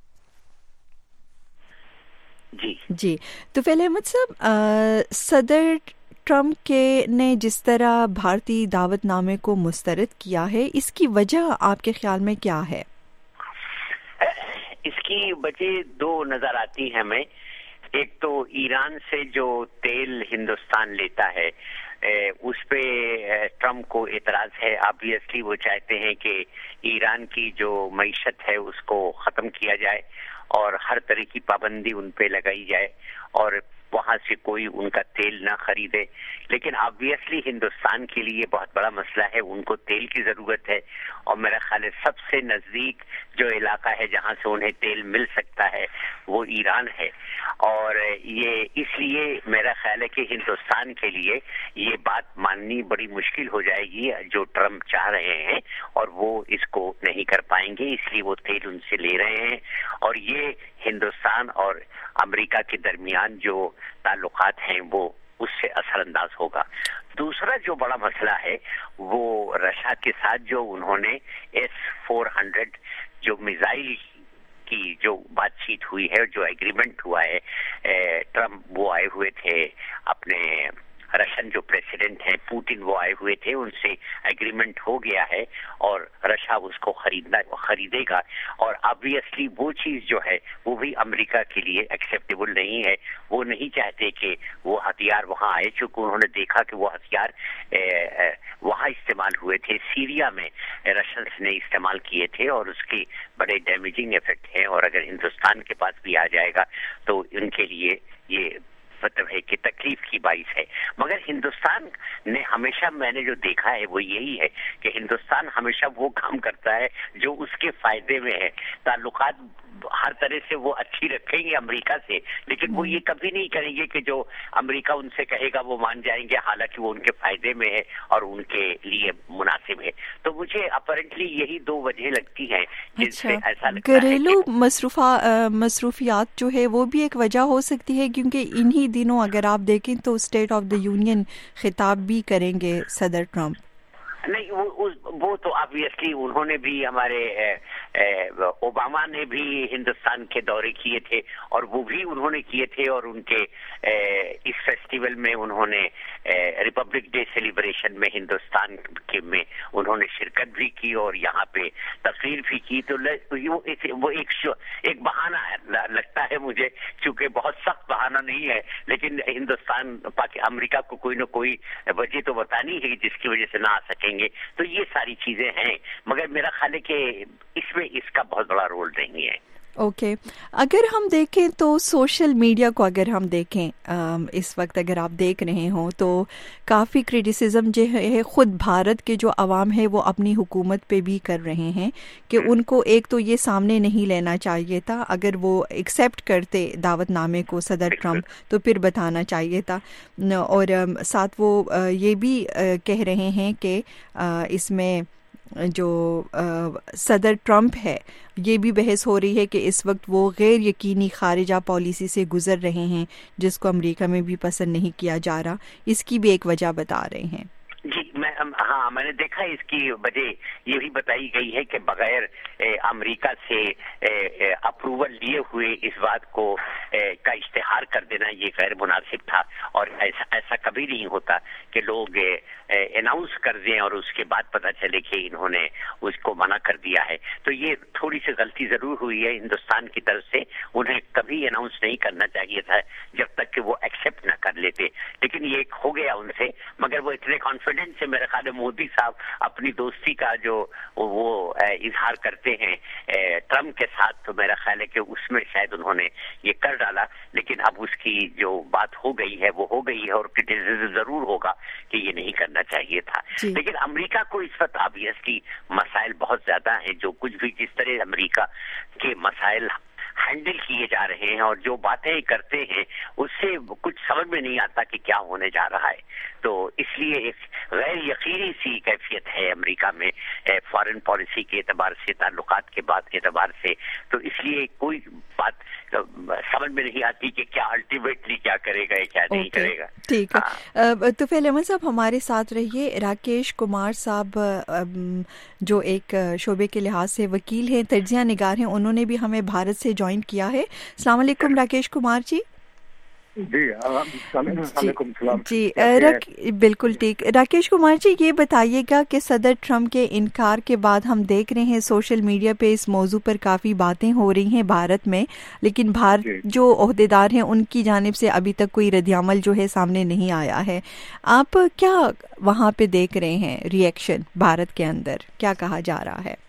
جی طفیل احمد صاحب, صدر ٹرمپ کے نے جس طرح بھارتی دعوت نامے کو مسترد کیا ہے, اس کی وجہ آپ کے خیال میں کیا ہے؟ اس کی وجہ دو نظر آتی ہیں ہمیں. ایک تو ایران سے جو تیل ہندوستان لیتا ہے اس پہ ٹرمپ کو اعتراض ہے. آبویسلی وہ چاہتے ہیں کہ ایران کی جو معیشت ہے اس کو ختم کیا جائے اور ہر طرح کی پابندی ان پہ لگائی جائے اور وہاں سے کوئی ان کا تیل نہ خریدے. لیکن آبویسلی ہندوستان کے لیے بہت بڑا مسئلہ ہے, ان کو تیل کی ضرورت ہے اور میرا خیال ہے سب سے نزدیک جو علاقہ ہے جہاں سے انہیں تیل مل سکتا ہے وہ ایران ہے. اور یہ اس لیے میرا خیال ہے کہ ہندوستان کے لیے یہ بات ماننی بڑی مشکل ہو جائے گی جو ٹرمپ چاہ رہے ہیں, اور وہ اس کو نہیں کر پائیں گے, اس لیے وہ تیل ان سے لے رہے ہیں. اور یہ ہندوستان اور امریکہ کے درمیان جو تعلقات ہیں وہ اس سے اثر انداز ہوگا. دوسرا جو بڑا مسئلہ ہے وہ رشیا کے ساتھ جو انہوں نے S-400 جو میزائل کی جو بات چیت ہوئی ہے, جو ایگریمنٹ ہوا ہے, ٹرمپ وہ آئے ہوئے تھے, اپنے رشین جو پریسیڈنٹ ہیں پوٹن وہ آئے ہوئے تھے, ان سے ایگریمنٹ ہو گیا ہے اور رشیا اس کو خریدے گا. اور آبویسلی وہ چیز جو ہے وہ بھی امریکہ کے لیے ایکسیپٹیبل نہیں ہے. وہ نہیں چاہتے کہ وہ ہتھیار وہاں آئے, چونکہ انہوں نے دیکھا کہ وہ ہتھیار وہاں استعمال ہوئے تھے, سیریا میں رشینس نے استعمال کیے تھے اور اس کے بڑے ڈیمیجنگ ایفیکٹ ہیں. اور اگر ہندوستان کے پاس بھی آ جائے گا تو ان کے لیے یہ مطلب ہے کہ تکلیف کی باعث ہے. مگر ہندوستان نے ہمیشہ, میں نے جو دیکھا ہے وہ یہی ہے کہ ہندوستان ہمیشہ وہ کام کرتا ہے جو اس کے فائدے میں ہے. تعلقات ہر طرح سے وہ اچھی رکھیں گے امریکہ سے, لیکن وہ یہ کبھی نہیں کریں گے کہ جو امریکہ ان سے کہے گا وہ مان جائیں گے, حالانکہ وہ ان کے فائدے میں ہے اور ان کے لیے مناسب ہے. تو مجھے اپیرنٹلی یہی دو وجہ لگتی ہیں جن سے ایسا لگتا ہے. گھریلو مصروفیات جو ہے وہ بھی ایک وجہ ہو سکتی ہے, کیونکہ انہی دنوں اگر آپ دیکھیں تو اسٹیٹ آف دا یونین خطاب بھی کریں گے صدر ٹرمپ. نہیں, وہ تو آبویسلی انہوں نے بھی, ہمارے اوباما نے بھی ہندوستان کے دورے کیے تھے اور وہ بھی انہوں نے کیے تھے, اور ان کے اس فیسٹیول میں انہوں نے ریپبلک ڈے سیلیبریشن میں ہندوستان کے میں انہوں نے شرکت بھی کی اور یہاں پہ تقریر بھی کی. تو وہ ایک بہانہ لگتا ہے مجھے, چونکہ بہت سخت بہانہ نہیں ہے, لیکن ہندوستان امریکہ کو کوئی نہ کوئی وجہ تو بتانی ہے جس کی وجہ سے نہ آ سکیں گے. تو یہ ساری چیزیں ہیں, مگر میرا خیال ہے کہ اس میں اس کا بہت بڑا رول نہیں ہے. اوکے, اگر ہم دیکھیں تو سوشل میڈیا کو اگر ہم دیکھیں اس وقت اگر آپ دیکھ رہے ہوں تو کافی کرٹیسزم جو ہے خود بھارت کے جو عوام ہے وہ اپنی حکومت پہ بھی کر رہے ہیں کہ ان کو ایک تو یہ سامنے نہیں لینا چاہیے تھا, اگر وہ ایکسیپٹ کرتے دعوت نامے کو صدر ٹرمپ تو پھر بتانا چاہیے تھا. اور ساتھ وہ یہ بھی کہہ رہے ہیں کہ اس میں جو صدر ٹرمپ ہے یہ بھی بحث ہو رہی ہے کہ اس وقت وہ غیر یقینی خارجہ پالیسی سے گزر رہے ہیں جس کو امریکہ میں بھی پسند نہیں کیا جا رہا. اس کی بھی ایک وجہ بتا رہے ہیں. جی میں نے دیکھا اس کی وجہ یہ بھی بتائی گئی ہے کہ بغیر امریکہ سے اپروول لیے ہوئے اس بات کو کا اشتہار کر دینا یہ غیر مناسب تھا, اور ایسا کبھی نہیں ہوتا کہ لوگ اناؤنس کر دیں اور اس کے بعد پتہ چلے کہ انہوں نے اس کو منع کر دیا ہے. تو یہ تھوڑی سی غلطی ضرور ہوئی ہے ہندوستان کی طرف سے, انہیں کبھی اناؤنس نہیں کرنا چاہیے تھا جب تک کہ وہ ایکسیپٹ نہ کر لیتے, لیکن یہ ہو گیا ان سے. مگر وہ اتنے کانفیڈنس سے میرے خیال ہے مودی صاحب اپنی دوستی کا جو وہ اظہار کرتے ہیں ٹرمپ کے ساتھ, تو میرا خیال ہے کہ اس میں شاید انہوں نے یہ کر ڈالا. لیکن اب اس کی جو بات ہو گئی ہے وہ ہو گئی ہے, اور کرٹیسزم ضرور ہوگا کہ یہ نہیں کرنا چاہیے تھا. لیکن امریکہ کو اس وقت آبویسلی مسائل بہت زیادہ ہیں, جو کچھ بھی جس طرح امریکہ کے مسائل ہینڈل کیے جا رہے ہیں اور جو باتیں کرتے ہیں اس سے کچھ سمجھ میں نہیں آتا کہ کیا ہونے جا رہا ہے. تو اس لیے ایک غیر یقینی سی کیفیت ہے امریکہ میں فارن پالیسی کے اعتبار سے, تعلقات کے بعد کے اعتبار سے. تو اس لیے کوئی بات سمجھ میں نہیں آتی کہ کیا الٹیمیٹلی کیا کرے گا کیا نہیں کرے گا. ٹھیک ہے, طفیل احمد صاحب ہمارے ساتھ رہیے. راکیش کمار صاحب جو ایک شعبے کے لحاظ سے وکیل ہیں, تجزیہ نگار ہیں, انہوں نے بھی ہمیں بھارت سے جوائن کیا ہے. السلام علیکم راکیش کمار جی. जी बिल्कुल ठीक। राकेश कुमार जी, ये बताइएगा कि सदर ट्रम्प के इनकार के बाद हम देख रहे हैं सोशल मीडिया पे इस मौजू पर काफ़ी बातें हो रही हैं भारत में, लेकिन भारत जो ओहदेदार हैं उनकी जानिब से अभी तक कोई रद्द-ए-अमल जो है सामने नहीं आया है। आप क्या वहाँ पे देख रहे हैं रिएक्शन भारत के अंदर, क्या कहा जा रहा है?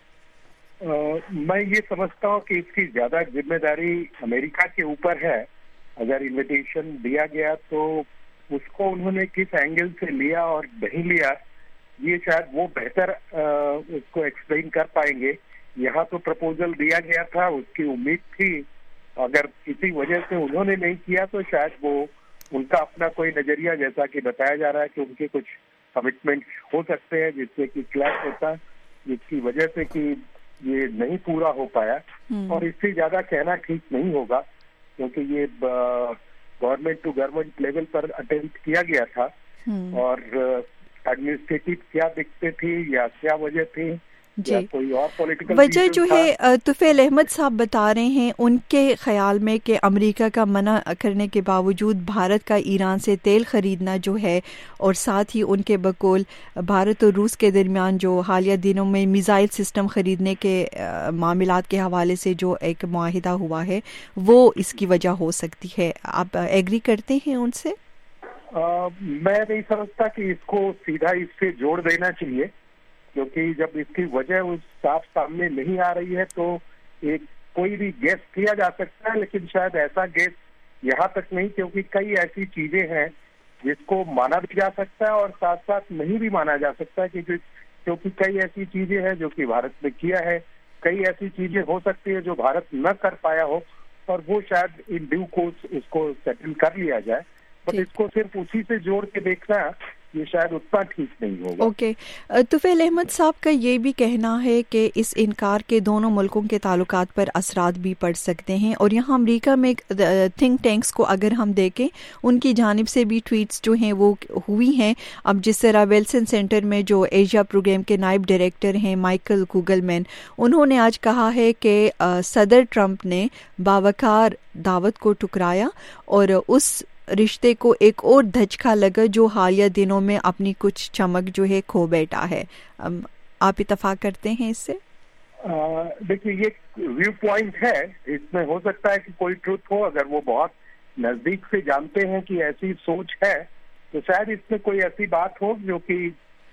मैं ये समझता हूँ कि इसकी ज़्यादा जिम्मेदारी अमेरिका के ऊपर है। अगर इन्विटेशन दिया गया तो उसको उन्होंने किस एंगल से लिया और नहीं लिया, ये शायद वो बेहतर उसको एक्सप्लेन कर पाएंगे। यहाँ तो प्रपोजल दिया गया था, उसकी उम्मीद थी, अगर किसी वजह से उन्होंने नहीं किया तो शायद वो उनका अपना कोई नजरिया, जैसा कि बताया जा रहा है कि उनके कुछ कमिटमेंट हो सकते हैं जिससे कि क्लैश होता, जिसकी वजह से कि ये नहीं पूरा हो पाया। और इससे ज्यादा कहना ठीक नहीं होगा, क्योंकि ये गवर्नमेंट टू गवर्नमेंट लेवल पर अटेम्प्ट किया गया था और एडमिनिस्ट्रेटिव क्या दिक्कतें थी या क्या वजह थी या कोई और पॉलिटिकल वजह जो है तुफैल अहमद साहब बता रहे हैं उनके ख्याल में कि अमेरिका का मना करने के बावजूद भारत का ईरान से तेल खरीदना जो है, और साथ ही उनके बकौल भारत और रूस के दरमियान जो हालिया दिनों में मिसाइल सिस्टम खरीदने के मामलात के हवाले से जो एक मुआहिदा हुआ है वो इसकी वजह हो सकती है। आप एग्री करते हैं उनसे? मैं नहीं समझता कि इसको सीधा इससे जोड़ देना चाहिए, क्योंकि जब इसकी वजह उस साफ सामने नहीं आ रही है तो एक कोई भी गेस किया जा सकता है, लेकिन शायद ऐसा गेस यहाँ तक नहीं, क्योंकि कई ऐसी चीजें हैं जिसको माना भी जा सकता है और साथ साथ नहीं भी माना जा सकता है, क्योंकि कई ऐसी चीजें हैं जो कि भारत ने किया है, कई ऐसी चीजें हो सकती है जो भारत न कर पाया हो और वो शायद इन ड्यू कोर्स इसको सेटल कर लिया जाए। बट इसको सिर्फ उसी से जोड़ के देखना ये शायद उतना ठीक नहीं होगा। ओके, तुफैल अहमद साहब का ये भी कहना है कि इस इनकार के दोनों मुल्कों के ताल्लुकात पर असरात भी पड़ सकते हैं, और यहाँ अमेरिका में थिंक टैंक्स को अगर हम देखें उनकी जानिब से भी ट्वीट्स जो हैं वो हुई हैं। अब जिस तरह विल्सन सेंटर में जो एशिया प्रोग्राम के नायब डायरेक्टर हैं माइकल कुगलमैन, उन्होंने आज कहा है कि सदर ट्रंप ने बावकार दावत को ठुकराया और उस रिश्ते को एक और धचका लगा जो हालिया दिनों में अपनी कुछ चमक जो है खो बैठा है। आप इत्तेफाक करते हैं इससे? देखिए, ये व्यू पॉइंट है, इसमें हो सकता है कि कोई ट्रुथ हो। अगर वो बहुत नजदीक से जानते हैं कि ऐसी सोच है तो शायद इसमें कोई ऐसी बात हो जो कि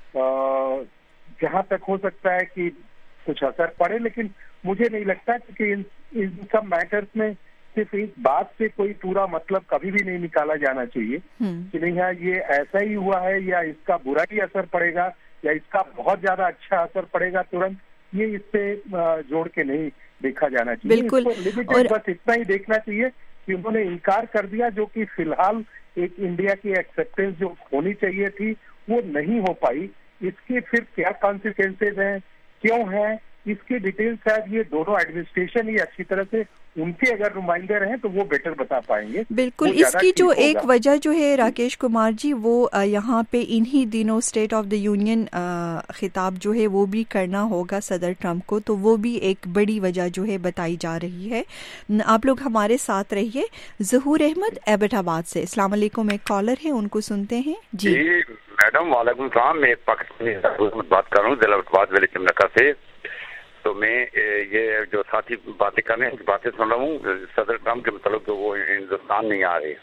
जहां तक हो सकता है कि कुछ असर पड़े, लेकिन मुझे नहीं लगता कि इन सब मैटर्स में सिर्फ इस बात से कोई पूरा मतलब कभी भी नहीं निकाला जाना चाहिए कि नहीं है ये ऐसा ही हुआ है या इसका बुरा ही असर पड़ेगा या इसका बहुत ज्यादा अच्छा असर पड़ेगा तुरंत, ये इससे जोड़ के नहीं देखा जाना चाहिए। बिल्कुल, और बस इतना ही देखना चाहिए कि उन्होंने इनकार कर दिया, जो कि फिलहाल एक इंडिया की एक्सेप्टेंस जो होनी चाहिए थी वो नहीं हो पाई। इसके फिर क्या कॉन्सिक्वेंसेज हैं, क्यों हैं, इसके डिटेल्स शायद ये दोनों एडमिनिस्ट्रेशन ही अच्छी तरह से उनके अगर नुमाइंदे रहे तो वो बेटर बता पाएंगे। बिल्कुल, इसकी जो एक वजह जो है राकेश कुमार जी, वो यहाँ पे इन्हीं दिनों स्टेट ऑफ द यूनियन खिताब जो है वो भी करना होगा सदर ट्रंप को, तो वो भी एक बड़ी वजह जो है बताई जा रही है। आप लोग हमारे साथ रहिए। जहूर अहमद एबटाबाद से, अस्सलाम वालेकुम, एक कॉलर है उनको सुनते हैं। जी मैडम, वालेकुम सलाम, मैं पाकिस्तानी बात कर रहा हूँ जिलाबाद वाले चमनका से। तो मैं ये जो साथी बातें कर रहे हैं बातें सुन रहा हूँ सदर ट्रंप के मतलब तो वो हिंदुस्तान नहीं आ रहे।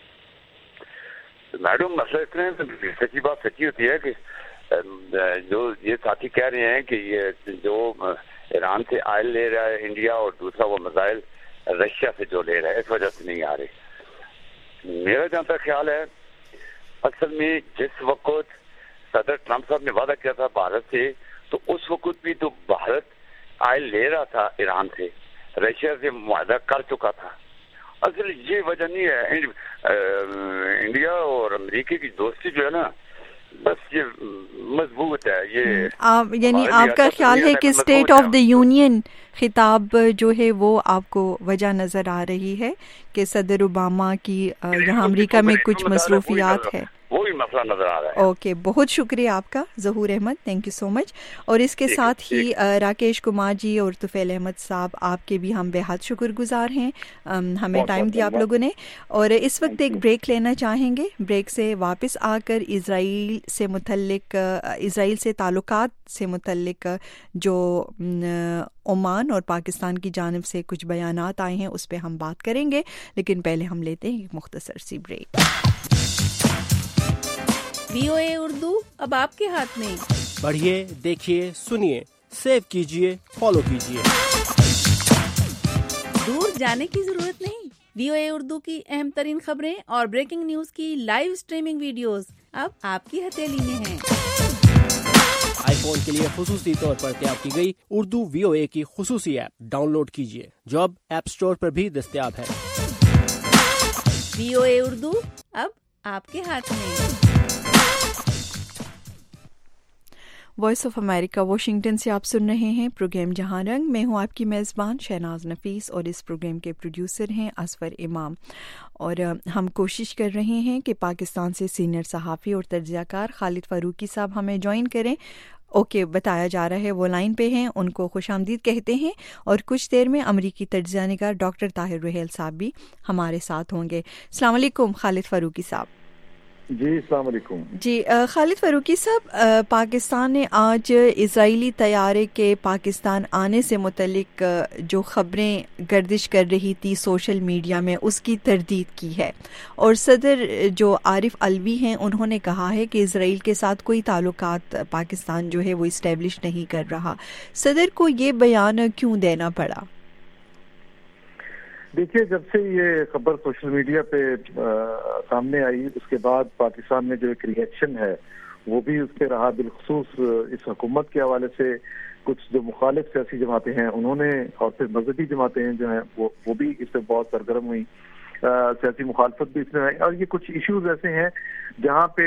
तो मैडम मसला इतना है, सच्ची बात सच्ची होती है कि जो ये साथी कह रहे हैं कि ये जो ईरान से ऑयल ले रहा है इंडिया और दूसरा वो मिसाइल रशिया से जो ले रहा है, इस वजह से नहीं आ रहे। मेरा जहाँ तक ख्याल है, असल में जिस वक्त सदर ट्रंप साहब ने वादा किया था भारत से, तो उस वक्त भी तो भारत ऑयल ले रहा था ईरान से, रशिया से मुआहदा कर चुका था। असल ये वजह नहीं है, इंडिया और अमेरिका की दोस्ती जो है ना, बस ये मजबूत है। ये यानी आपका ख्याल है कि स्टेट ऑफ द यूनियन खिताब जो है वो आपको वजह नजर आ रही है कि सदर ओबामा की यहाँ अमेरिका में कुछ मसरूफियात है? वही कोई मसला नजर आ रहा है। ओके, बहुत शुक्रिया आपका Zahoor Ahmad, thank you so much. और इसके साथ ही राकेश कुमार जी और तुफैल अहमद साहब, आपके भी हम बेहद शुक्रगुजार हैं, हमें टाइम दिया आप लोगों ने। और इस वक्त एक ब्रेक लेना चाहेंगे, ब्रेक से वापस आकर इज़राइल से ताल्लुकात से मुतल्लिक जो ओमान और पाकिस्तान की जानिब से कुछ बयानात आए हैं उस पर हम बात करेंगे, लेकिन पहले हम लेते हैं एक मुख्तसर सी ब्रेक। VOA उर्दू अब आपके हाथ में, पढ़िए, देखिए, सुनिए, सेव कीजिए, फॉलो कीजिए। दूर जाने की जरूरत नहीं, VOA उर्दू की अहम तरीन खबरें और ब्रेकिंग न्यूज की लाइव स्ट्रीमिंग वीडियोस अब आपकी हथेली में हैं। आईफोन के लिए खुसूसी तौर पर तैयार की गई उर्दू VOA की खुसूसी ऐप डाउनलोड कीजिए, जो अब ऐप स्टोर पर भी दस्तयाब है। VOA उर्दू अब आपके हाथ में। वॉइस ऑफ अमेरिका वाशिंगटन से आप सुन रहे हैं प्रोग्राम जहां रंग। मैं हूं आपकी मेज़बान शहनाज नफीस और इस प्रोग्राम के प्रोड्यूसर हैं असफर इमाम। और हम कोशिश कर रहे हैं कि पाकिस्तान से सीनियर सहाफ़ी और तर्जुमाकार खालिद फारूकी साहब हमें ज्वाइन करें। ओके, बताया जा रहा है वो लाइन पे हैं, उनको खुशामदीद कहते हैं। और कुछ देर में अमरीकी तर्जुमानिगार डॉक्टर ताहिर रुहैल साहब भी हमारे साथ होंगे। अस्सलाम वालेकुम खालिद फारूकी साहब। जी अस्सलाम वालेकुम। जी खालिद फारूकी साहब, पाकिस्तान ने आज इजरायली तैयारे के पाकिस्तान आने से मुतल्लिक जो खबरें गर्दिश कर रही थी सोशल मीडिया में उसकी तरदीद की है। और सदर जो आरिफ अलवी हैं उन्होंने कहा है कि इजराइल के साथ कोई ताल्लुकात पाकिस्तान जो है वो इस्टेब्लिश नहीं कर रहा। सदर को ये बयान क्यों देना पड़ा? देखिए, जब से ये खबर सोशल मीडिया पे सामने आई उसके बाद पाकिस्तान में जो एक रिएक्शन है वो भी उस पर रहा। बिलखसूस इस हुकूमत के हवाले से कुछ जो मुखालिफ सियासी जमातें हैं उन्होंने, और फिर मजहबी जमातें हैं जो हैं वो भी इस पर बहुत सरगर्म हुई। सियासी मुखालफत भी इसमें है। और ये कुछ इश्यूज ऐसे हैं जहाँ पे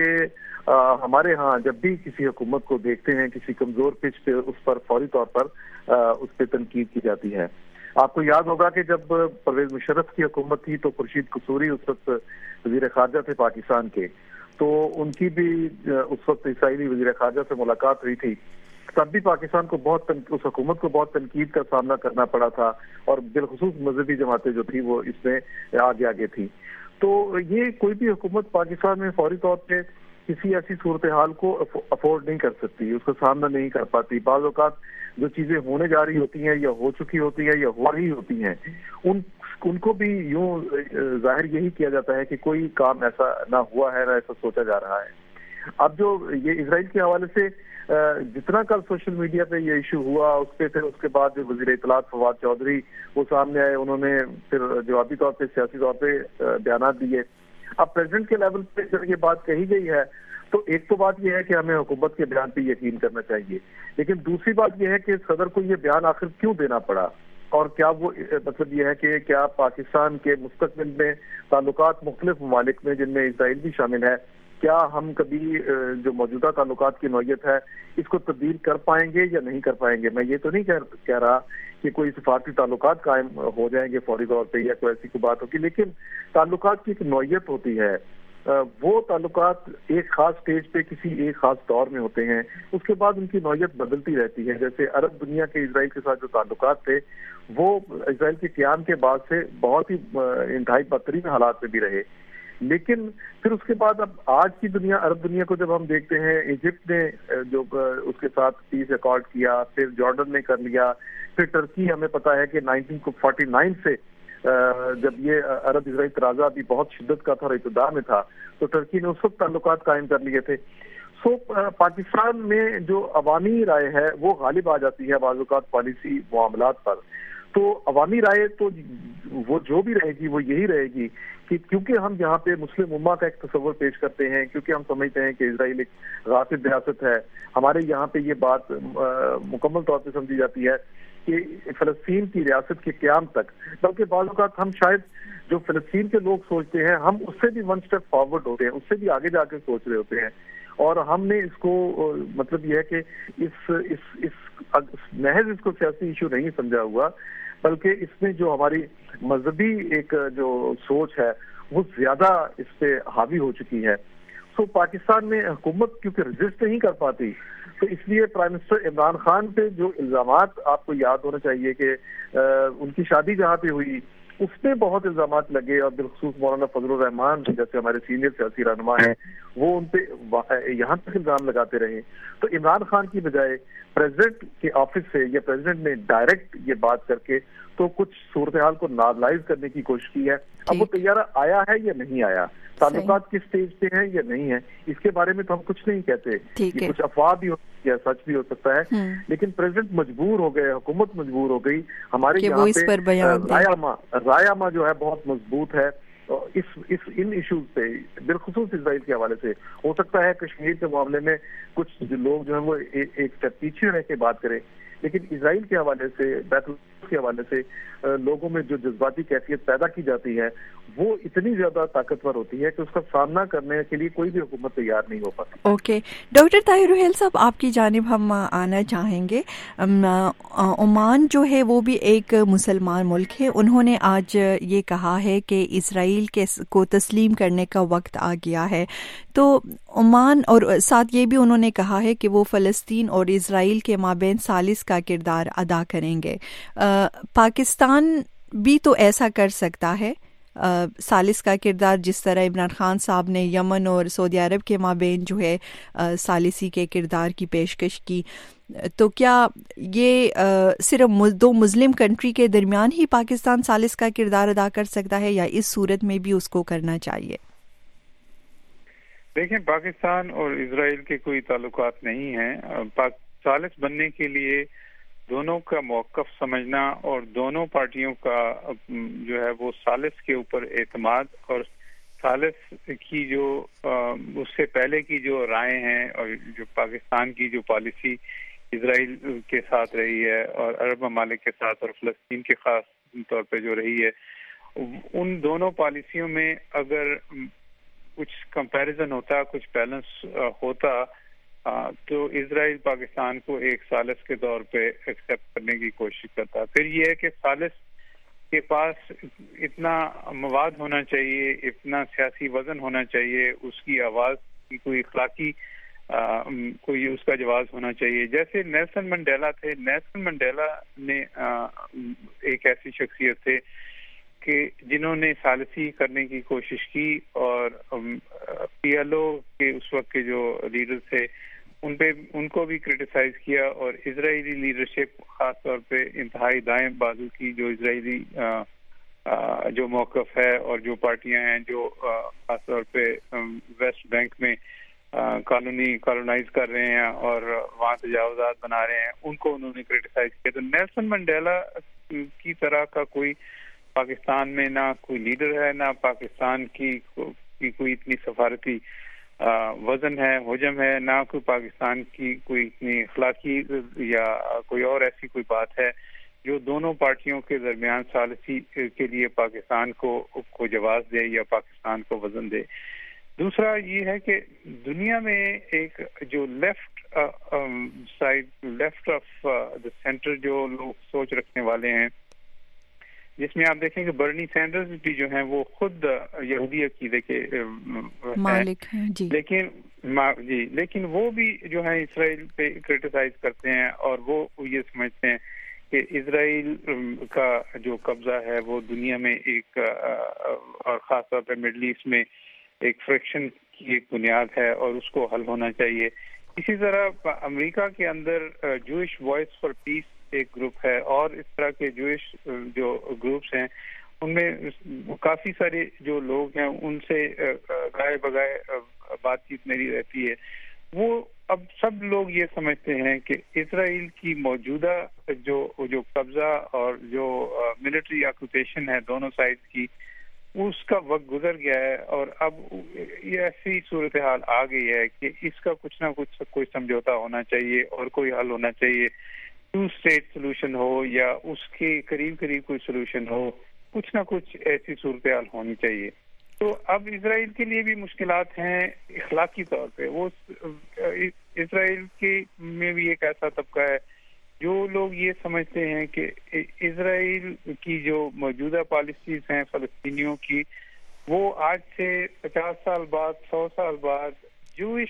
हमारे यहाँ जब भी किसी हुकूमत को देखते हैं किसी कमजोर पिच पे उस पर फौरी तौर पर उस पर तनकीद की जाती है। आपको याद होगा कि जब परवेज मुशर्रफ की हुकूमत थी तो खुर्शीद कसूरी उस वक्त वजीर खारजा थे पाकिस्तान के, तो उनकी भी उस वक्त इसराइली वजीर खारजा से मुलाकात हुई थी। तब भी पाकिस्तान को उस हुकूमत को बहुत तनकीद का सामना करना पड़ा था और बिलखुसूस मजहबी जमातें जो थी वो इसमें आगे थी। तो ये कोई भी हुकूमत पाकिस्तान में फौरी तौर पे किसी ऐसी सूरत हाल को अफोर्ड नहीं कर सकती, उसका सामना नहीं कर पाती। बाज़ औक़ात जो चीजें होने जा रही होती हैं या हो चुकी होती हैं या हो रही होती हैं उनको भी यूं जाहिर यही किया जाता है कि कोई काम ऐसा ना हुआ है ना ऐसा सोचा जा रहा है। अब जो ये इजराइल के हवाले से जितना कल सोशल मीडिया पे ये इशू हुआ उस पे फिर उसके बाद जो वज़ीर इत्तलात फवाद चौधरी वो सामने आए, उन्होंने फिर जवाबी तौर पे सियासी तौर पे बयानात दिए। अब प्रेसिडेंट के लेवल पे जब ये बात कही गई है तो एक तो बात यह है कि हमें हुकूमत के बयान पे यकीन करना चाहिए, लेकिन दूसरी बात यह है कि सदर को ये बयान आखिर क्यों देना पड़ा और क्या वो मतलब ये है कि क्या पाकिस्तान के मुस्तकबिल में ताल्लुकात मुख्तलिफ ममालिक में जिनमें इसराइल भी शामिल है, क्या हम कभी जो मौजूदा ताल्लुकात की नौयत है इसको तब्दील कर पाएंगे या नहीं कर पाएंगे। मैं ये तो नहीं कह रहा कि कोई सफारती ताल्लुकात कायम हो जाएंगे फौरी तौर पे या कोई ऐसी कोई बात होगी, लेकिन ताल्लुकात की एक नौयत होती है। वो ताल्लुकात एक खास स्टेज पे किसी एक खास दौर में होते हैं, उसके बाद उनकी नौयत बदलती रहती है। जैसे अरब दुनिया के इजराइल के साथ जो ताल्लुकात थे वो इजराइल के क़याम के बाद से बहुत ही इंतहाई बदतरीन हालात में भी रहे, लेकिन फिर उसके बाद अब आज की दुनिया अरब दुनिया को जब हम देखते हैं, इजिप्ट ने जो उसके साथ पीस अकॉर्ड किया, फिर जॉर्डन ने कर लिया, फिर टर्की हमें पता है कि 1949 से जब ये अरब इजराइल तराजा भी बहुत शिद्दत का था और इब्तिदा में था तो टर्की ने उस वक्त ताल्लुकात कायम कर लिए थे। सो पाकिस्तान में जो अवामी राय है वो गालिब आ जाती है बाज़ औक़ात पॉलिसी मामलात पर। तो अवामी राय तो वो जो भी रहेगी वो यही रहेगी कि क्योंकि हम यहाँ पे मुस्लिम उम्मा का एक तस्वर पेश करते हैं, क्योंकि हम समझते हैं कि इजराइल एक गासिब रियासत है, हमारे यहाँ पे ये बात मुकम्मल तौर पे समझी जाती है कि फ़लस्तीन की रियासत के क़याम तक, बल्कि बाज़ औक़ात हम शायद जो फ़लस्तीन के लोग सोचते हैं हम उससे भी वन स्टेप फॉरवर्ड होते हैं, उससे भी आगे जाकर सोच रहे होते हैं। और हमने इसको मतलब यह है कि इस महज इसको सियासी इशू नहीं समझा हुआ, बल्कि इसमें जो हमारी मजहबी एक जो सोच है वो ज्यादा इस पे हावी हो चुकी है। سو پاکستان میں حکومت کیونکہ رجسٹ نہیں کر پاتی، تو اس لیے پرائم منسٹر عمران خان پہ جو الزامات آپ کو یاد ہونا چاہیے کہ ان کی شادی جہاں پہ ہوئی اس پہ بہت الزامات لگے، اور بالخصوص مولانا فضل الرحمان جیسے ہمارے سینئر سیاسی رہنما ہیں وہ ان پہ یہاں تک الزام لگاتے رہے. تو عمران خان کی بجائے پریزیڈنٹ کے آفس سے یا پریزیڈنٹ نے ڈائریکٹ یہ بات کر کے تو کچھ صورتحال کو نارملائز کرنے کی کوشش کی ہے. اب وہ طیارہ آیا ہے یا نہیں آیا، تعلقات کس سٹیج پہ ہیں یا نہیں ہے، اس کے بارے میں تو ہم کچھ نہیں کہتے. یہ کچھ افواہ بھی ہو سکتی ہے، سچ بھی ہو سکتا ہے، لیکن پریزیڈنٹ مجبور ہو گئے، حکومت مجبور ہو گئی. ہمارے یہاں پہ رائے جو ہے بہت مضبوط ہے ان ایشوز پہ، بالخصوص اسرائیل کے حوالے سے. ہو سکتا ہے کشمیر کے معاملے میں کچھ لوگ جو ہیں وہ ایک اسٹیپ پیچھے رہ کے بات کریں، لیکن اسرائیل کے حوالے سے، بیت المقدس کے حوالے سے لوگوں میں جو جذباتی کیفیت پیدا کی جاتی ہے وہ اتنی زیادہ طاقتور ہوتی ہے کہ اس کا سامنا کرنے کے لیے کوئی بھی حکومت تیار نہیں ہو پاتی. اوکے ڈاکٹر طاہر رحیل صاحب، آپ کی جانب ہم آنا چاہیں گے. عمان جو ہے وہ بھی ایک مسلمان ملک ہے، انہوں نے آج یہ کہا ہے کہ اسرائیل کو تسلیم کرنے کا وقت آ گیا ہے. تو عمان اور ساتھ یہ بھی انہوں نے کہا ہے کہ وہ فلسطین اور اسرائیل کے مابین ثالث کا کردار ادا کریں گے. پاکستان بھی تو ایسا کر سکتا ہے، ثالث کا کردار، جس طرح عمران خان صاحب نے یمن اور سعودی عرب کے مابین جو ہے ثالثی کے کردار کی پیشکش کی. تو کیا یہ صرف دو مسلم کنٹری کے درمیان ہی پاکستان ثالث کا کردار ادا کر سکتا ہے یا اس صورت میں بھی اس کو کرنا چاہیے؟ دیکھیں، پاکستان اور اسرائیل کے کوئی تعلقات نہیں ہیں. ثالث بننے کے لیے دونوں کا موقف سمجھنا اور دونوں پارٹیوں کا جو ہے وہ ثالث کے اوپر اعتماد، اور ثالث کی جو اس سے پہلے کی جو رائے ہیں اور جو پاکستان کی جو پالیسی اسرائیل کے ساتھ رہی ہے اور عرب ممالک کے ساتھ اور فلسطین کے خاص طور پہ جو رہی ہے، ان دونوں پالیسیوں میں اگر کچھ کمپیریزن ہوتا، کچھ بیلنس ہوتا، تو اسرائیل پاکستان کو ایک ثالث کے طور پہ ایکسیپٹ کرنے کی کوشش کرتا. پھر یہ ہے کہ ثالث کے پاس اتنا مواد ہونا چاہیے، اتنا سیاسی وزن ہونا چاہیے، اس کی آواز کی کوئی اخلاقی کوئی اس کا جواز ہونا چاہیے. جیسے نیلسن منڈیلا تھے، نیلسن منڈیلا نے ایک ایسی شخصیت تھے کہ جنہوں نے ثالثی کرنے کی کوشش کی، اور پی ایل او کے اس وقت کے جو لیڈر تھے ان کو بھی کرٹیسائز کیا، اور اسرائیلی لیڈرشپ خاص طور پہ انتہائی دائیں بازو کی جو اسرائیلی جو موقف ہے اور جو پارٹیاں ہیں جو خاص طور پہ ویسٹ بینک میں کالونائز کر رہے ہیں اور وہاں تجاوزات بنا رہے ہیں، ان کو انہوں نے کرٹیسائز کیا. تو نیلسن منڈیلا کی طرح کا کوئی پاکستان میں نہ کوئی لیڈر ہے، نہ پاکستان کی کوئی اتنی سفارتی وزن ہے، حجم ہے، نہ کوئی پاکستان کی کوئی اتنی اخلاقی یا کوئی اور ایسی کوئی بات ہے جو دونوں پارٹیوں کے درمیان ثالثی کے لیے پاکستان کو جواز دے یا پاکستان کو وزن دے. دوسرا یہ ہے کہ دنیا میں ایک جو لیفٹ آف دا سینٹر جو لوگ سوچ رکھنے والے ہیں، جس میں آپ دیکھیں کہ برنی سینڈرز بھی جو ہیں وہ خود یہودی عقیدے کے مالک ہیں، لیکن وہ بھی جو ہے اسرائیل پہ کرٹیسائز کرتے ہیں، اور وہ یہ سمجھتے ہیں کہ اسرائیل کا جو قبضہ ہے وہ دنیا میں ایک اور خاص طور پہ مڈل ایسٹ میں ایک فریکشن کی ایک بنیاد ہے اور اس کو حل ہونا چاہیے. اسی طرح امریکہ کے اندر جوئش وائس فار پیس ایک گروپ ہے، اور اس طرح کے جوئش جو گروپس ہیں ان میں کافی سارے جو لوگ ہیں ان سے گائے بگائے بات چیت میری رہتی ہے. وہ اب سب لوگ یہ سمجھتے ہیں کہ اسرائیل کی موجودہ جو قبضہ اور جو ملٹری آکوپیشن ہے دونوں سائڈ کی، اس کا وقت گزر گیا ہے، اور اب یہ ایسی صورتحال آ گئی ہے کہ اس کا کچھ نہ کچھ کوئی سمجھوتا ہونا چاہیے اور کوئی حل ہونا چاہیے. 2 اسٹیٹ سولوشن ہو یا اس کے قریب کوئی سولوشن ہو، کچھ نہ کچھ ایسی صورتحال ہونی چاہیے. تو اب اسرائیل کے لیے بھی مشکلات ہیں اخلاقی طور پہ. وہ اسرائیل کے میں بھی ایک ایسا طبقہ ہے جو لوگ یہ سمجھتے ہیں کہ اسرائیل کی جو موجودہ پالیسیز ہیں فلسطینیوں کی، وہ آج سے 50 سال بعد 100 سال بعد جوش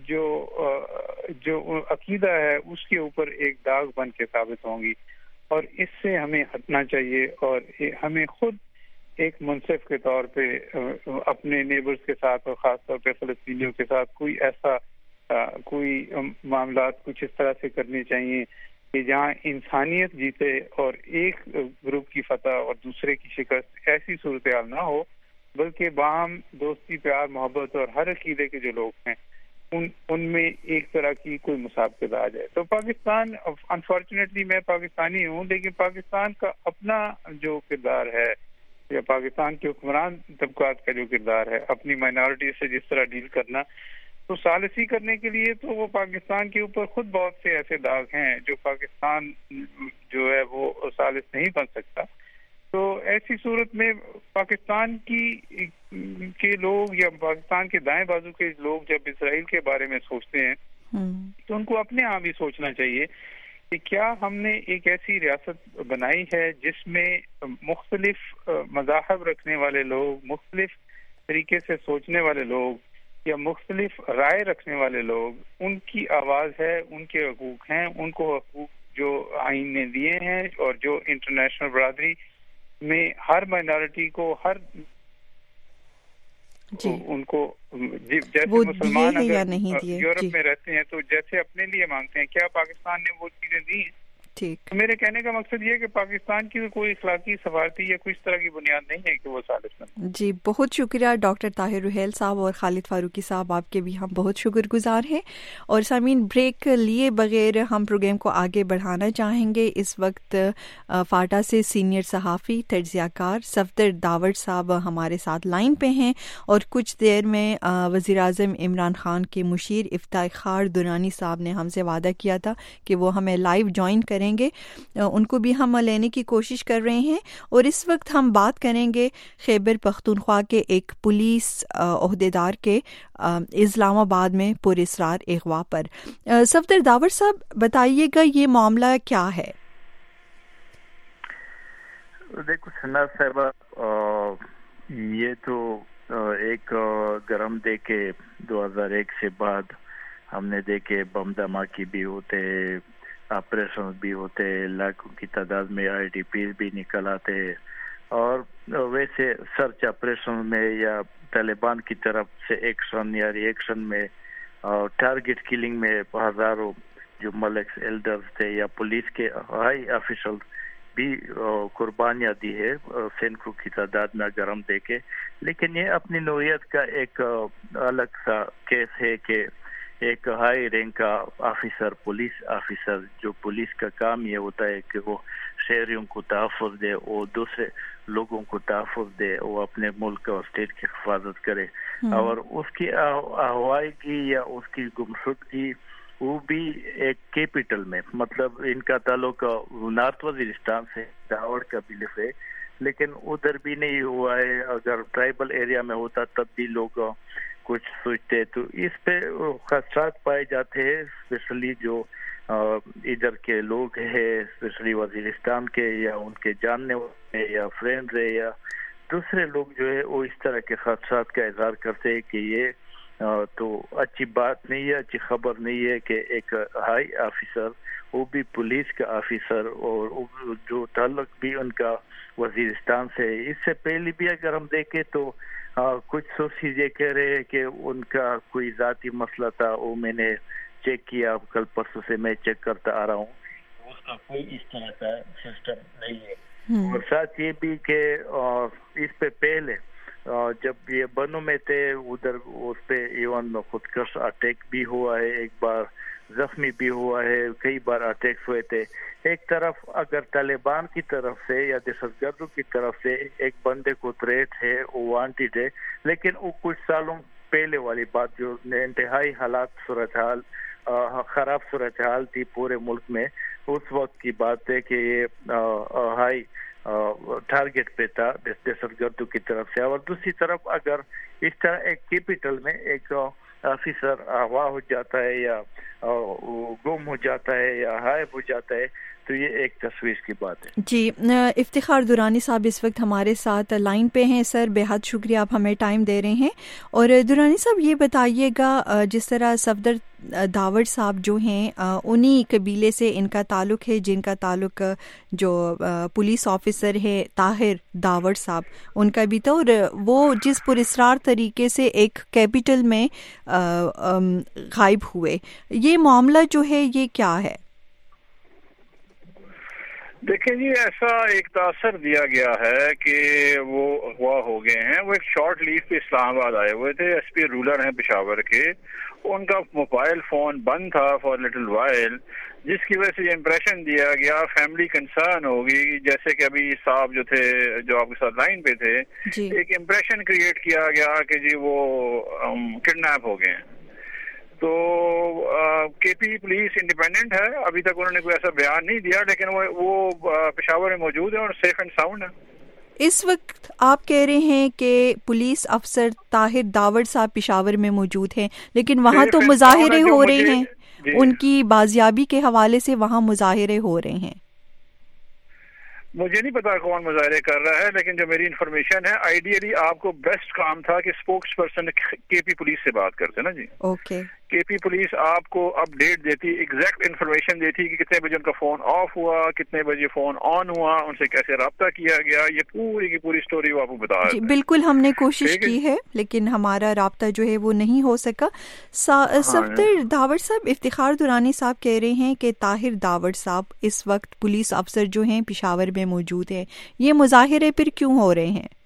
جو عقیدہ ہے اس کے اوپر ایک داغ بن کے ثابت ہوں گی، اور اس سے ہمیں ہٹنا چاہیے، اور ہمیں خود ایک منصف کے طور پہ اپنے نیبرز کے ساتھ اور خاص طور پہ فلسطینیوں کے ساتھ کوئی معاملات کچھ اس طرح سے کرنے چاہیے کہ جہاں انسانیت جیتے اور ایک گروپ کی فتح اور دوسرے کی شکست، ایسی صورتحال نہ ہو، بلکہ باہم دوستی، پیار، محبت اور ہر عقیدے کے جو لوگ ہیں ان میں ایک طرح کی کوئی مسابقت آ جائے۔ تو پاکستان، انفارچونیٹلی میں پاکستانی ہوں، لیکن پاکستان کا اپنا جو کردار ہے یا پاکستان کے حکمران طبقات کا جو کردار ہے اپنی مائنورٹی سے جس طرح ڈیل کرنا، تو ثالثی کرنے کے لیے تو وہ پاکستان کے اوپر خود بہت سے ایسے داغ ہیں جو پاکستان جو ہے وہ ثالث نہیں بن سکتا۔ تو ایسی صورت میں پاکستان کے لوگ یا پاکستان کے دائیں بازو کے لوگ جب اسرائیل کے بارے میں سوچتے ہیں تو ان کو اپنے یہاں بھی سوچنا چاہیے کہ کیا ہم نے ایک ایسی ریاست بنائی ہے جس میں مختلف مذاہب رکھنے والے لوگ، مختلف طریقے سے سوچنے والے لوگ یا مختلف رائے رکھنے والے لوگ، ان کی آواز ہے، ان کے حقوق ہیں، ان کو حقوق جو آئین نے دیے ہیں اور جو انٹرنیشنل برادری میں ہر مائنارٹی کو ان کو جیسے مسلمان اگر یورپ میں رہتے ہیں تو جیسے اپنے لیے مانگتے ہیں، کیا پاکستان نے وہ چیزیں دی ہیں؟ ٹھیک، میرے کہنے کا مقصد یہ ہے کہ پاکستان کی کوئی اخلاقی، سفارتی یا کچھ طرح کی بنیاد نہیں ہے کہ وہ ثالث بنے۔ جی بہت شکریہ ڈاکٹر طاہر رحیل صاحب اور خالد فاروقی صاحب، آپ کے بھی ہم بہت شکر گزار ہیں۔ اور سامعین، بریک لیے بغیر ہم پروگرام کو آگے بڑھانا چاہیں گے۔ اس وقت فاٹا سے سینئر صحافی، تجزیہ کار صفدر داور صاحب ہمارے ساتھ لائن پہ ہیں، اور کچھ دیر میں وزیر اعظم عمران خان کے مشیر افتخار درانی صاحب نے ہم سے وعدہ کیا تھا کہ وہ ہمیں لائیو جوائن کریں گے، ان کو بھی ہم لینے کی کوشش کر رہے ہیں۔ اور اس وقت ہم بات کریں گے خیبر پختونخوا کے ایک پولیس عہدیدار کے اسلام آباد میں پراسرار اغوا پر۔ صفدر داور صاحب بتائیے گا یہ معاملہ کیا ہے؟ دیکھو سنا صاحبہ، یہ تو ایک گرم دے کے 2001 سے بعد ہم نے دیکھے بم دھماکے بھی ہوتے، آپریشن بھی ہوتے، لاکھوں کی تعداد میں آئی ڈی پیز بھی نکل آتے، اور ویسے سرچ آپریشن میں یا طالبان کی طرف سے ایکشن یا ری ایکشن میں ٹارگٹ کلنگ میں ہزاروں جو ملکس ایلڈرز تھے یا پولیس کے ہائی آفیشل بھی قربانیاں دی ہے سینکڑوں کی تعداد میں گرم دے کے۔ لیکن یہ اپنی نوعیت کا ایک الگ سا کیس ہے کہ ایک ہائی رینک کا آفیسر، پولیس آفیسر، جو پولیس کا کام یہ ہوتا ہے کہ وہ شہریوں کو تحفظ دے، وہ دوسرے لوگوں کو تحفظ دے، وہ اپنے ملک اور اسٹیٹ کی حفاظت کرے، اور اس کی اغوائی یا اس کی گمشدگی وہ بھی ایک کیپٹل میں، مطلب ان کا تعلق نارتھ وزیرستان سے، داوڑ کا بلیف ہے، لیکن ادھر بھی نہیں ہوا ہے۔ اگر ٹرائبل ایریا میں ہوتا تب بھی لوگ کچھ سوچتے، تو اس پہ خدشات پائے جاتے ہیں، اسپیشلی جو ادھر کے لوگ ہیں، اسپیشلی وزیرستان کے یا ان کے جاننے والے یا فرینڈ ہے یا دوسرے لوگ جو ہے وہ اس طرح کے خدشات کا اظہار کرتے ہیں کہ یہ تو اچھی بات نہیں ہے، اچھی خبر نہیں ہے کہ ایک ہائی آفیسر، وہ بھی پولیس کا آفیسر، اور جو تعلق بھی ان کا وزیرستان سے ہے۔ اس سے پہلے بھی اگر ہم دیکھیں تو کچھ سورسز یہ کہہ رہے ہیں کہ ان کا کوئی ذاتی مسئلہ تھا، وہ میں نے چیک کیا، کل پرسوں سے میں چیک کرتا آ رہا ہوں، اس کا کوئی اس طرح کا سسٹم نہیں ہے۔ اور ساتھ یہ بھی کہ اس پہ پہلے جب یہ بنوں میں تھے ادھر اس پہ ایون خودکش اٹیک بھی ہوا ہے، ایک بار زخمی بھی ہوا ہے، کئی بار اٹیکس ہوئے تھے۔ ایک طرف اگر طالبان کی طرف سے یا دہشت گردوں کی طرف سے ایک بندے کو تھریٹ ہے، وہ وانٹیڈ ہے، لیکن وہ کچھ سالوں پہلے والی بات جو انتہائی حالات صورتحال خراب صورتحال تھی پورے ملک میں، اس وقت کی بات ہے کہ یہ ہائی ٹارگٹ پہ تھا دہشت گردوں کی طرف سے. اور دوسری طرف اگر اس طرح ایک کیپٹل میں ایک آفیسر اغوا ہو جاتا ہے یا گم ہو جاتا ہے یا غائب ہو جاتا ہے تو یہ ایک تشویش کی بات ہے. جی افتخار درانی صاحب اس وقت ہمارے ساتھ لائن پہ ہیں. سر بے حد شکریہ آپ ہمیں ٹائم دے رہے ہیں. اور درانی صاحب یہ بتائیے گا جس طرح صفدر داور صاحب جو ہیں انہی قبیلے سے ان کا تعلق ہے جن کا تعلق جو پولیس آفیسر ہے طاہر داور صاحب ان کا بھی تھا, اور وہ جس پراسرار طریقے سے ایک کیپٹل میں غائب ہوئے, یہ معاملہ جو ہے یہ کیا ہے؟ دیکھیں جی, ایسا ایک تاثر دیا گیا ہے کہ وہ اغوا ہو گئے ہیں. وہ ایک شارٹ لیو پہ اسلام آباد آئے ہوئے تھے, ایس پی رولر ہیں پشاور کے. ان کا موبائل فون بند تھا فار لٹل وائل, جس کی وجہ سے یہ امپریشن دیا گیا, فیملی کنسرن ہوگی, جیسے کہ ابھی صاحب جو تھے جو آپ کے ساتھ لائن پہ تھے, ایک امپریشن کریٹ کیا گیا کہ جی وہ کڈنیپ ہو گئے ہیں. تو کے پی پولیس انڈیپینڈنٹ ہے, ابھی تک انہوں نے کوئی ایسا بیان نہیں دیا, لیکن وہ پشاور میں موجود ہے اور سیف اینڈ ساؤنڈ ہے. اس وقت آپ کہہ رہے ہیں کہ پولیس افسر طاہر داور صاحب پشاور میں موجود ہیں, لیکن وہاں تو مظاہرے ہو رہے ہیں, ان کی بازیابی کے حوالے سے وہاں مظاہرے ہو رہے ہیں. مجھے نہیں پتا کون مظاہرے کر رہا ہے, لیکن جو میری انفارمیشن ہے آئیڈیلی آپ کو بیسٹ کام تھا کہ اسپوکس پرسن کے پی پولیس سے بات کرتے نا جی. اوکے. کے پی پولیس آپ کو اپڈیٹ دیتی, ایگزیکٹ انفارمیشن دیتی کہ کتنے بجے ان کا فون آف ہوا, کتنے بجے فون آن ہوا, ان سے کیسے رابطہ کیا گیا, یہ پوری کی پوری سٹوری وہ آپ کو بتا رہے ہیں. بالکل ہم نے کوشش کی ہے لیکن ہمارا رابطہ جو ہے وہ نہیں ہو سکا. صفدر داور صاحب, افتخار درانی صاحب کہہ رہے ہیں کہ طاہر داور صاحب اس وقت پولیس افسر جو ہیں پشاور میں موجود ہیں, یہ مظاہرے پھر کیوں ہو رہے ہیں؟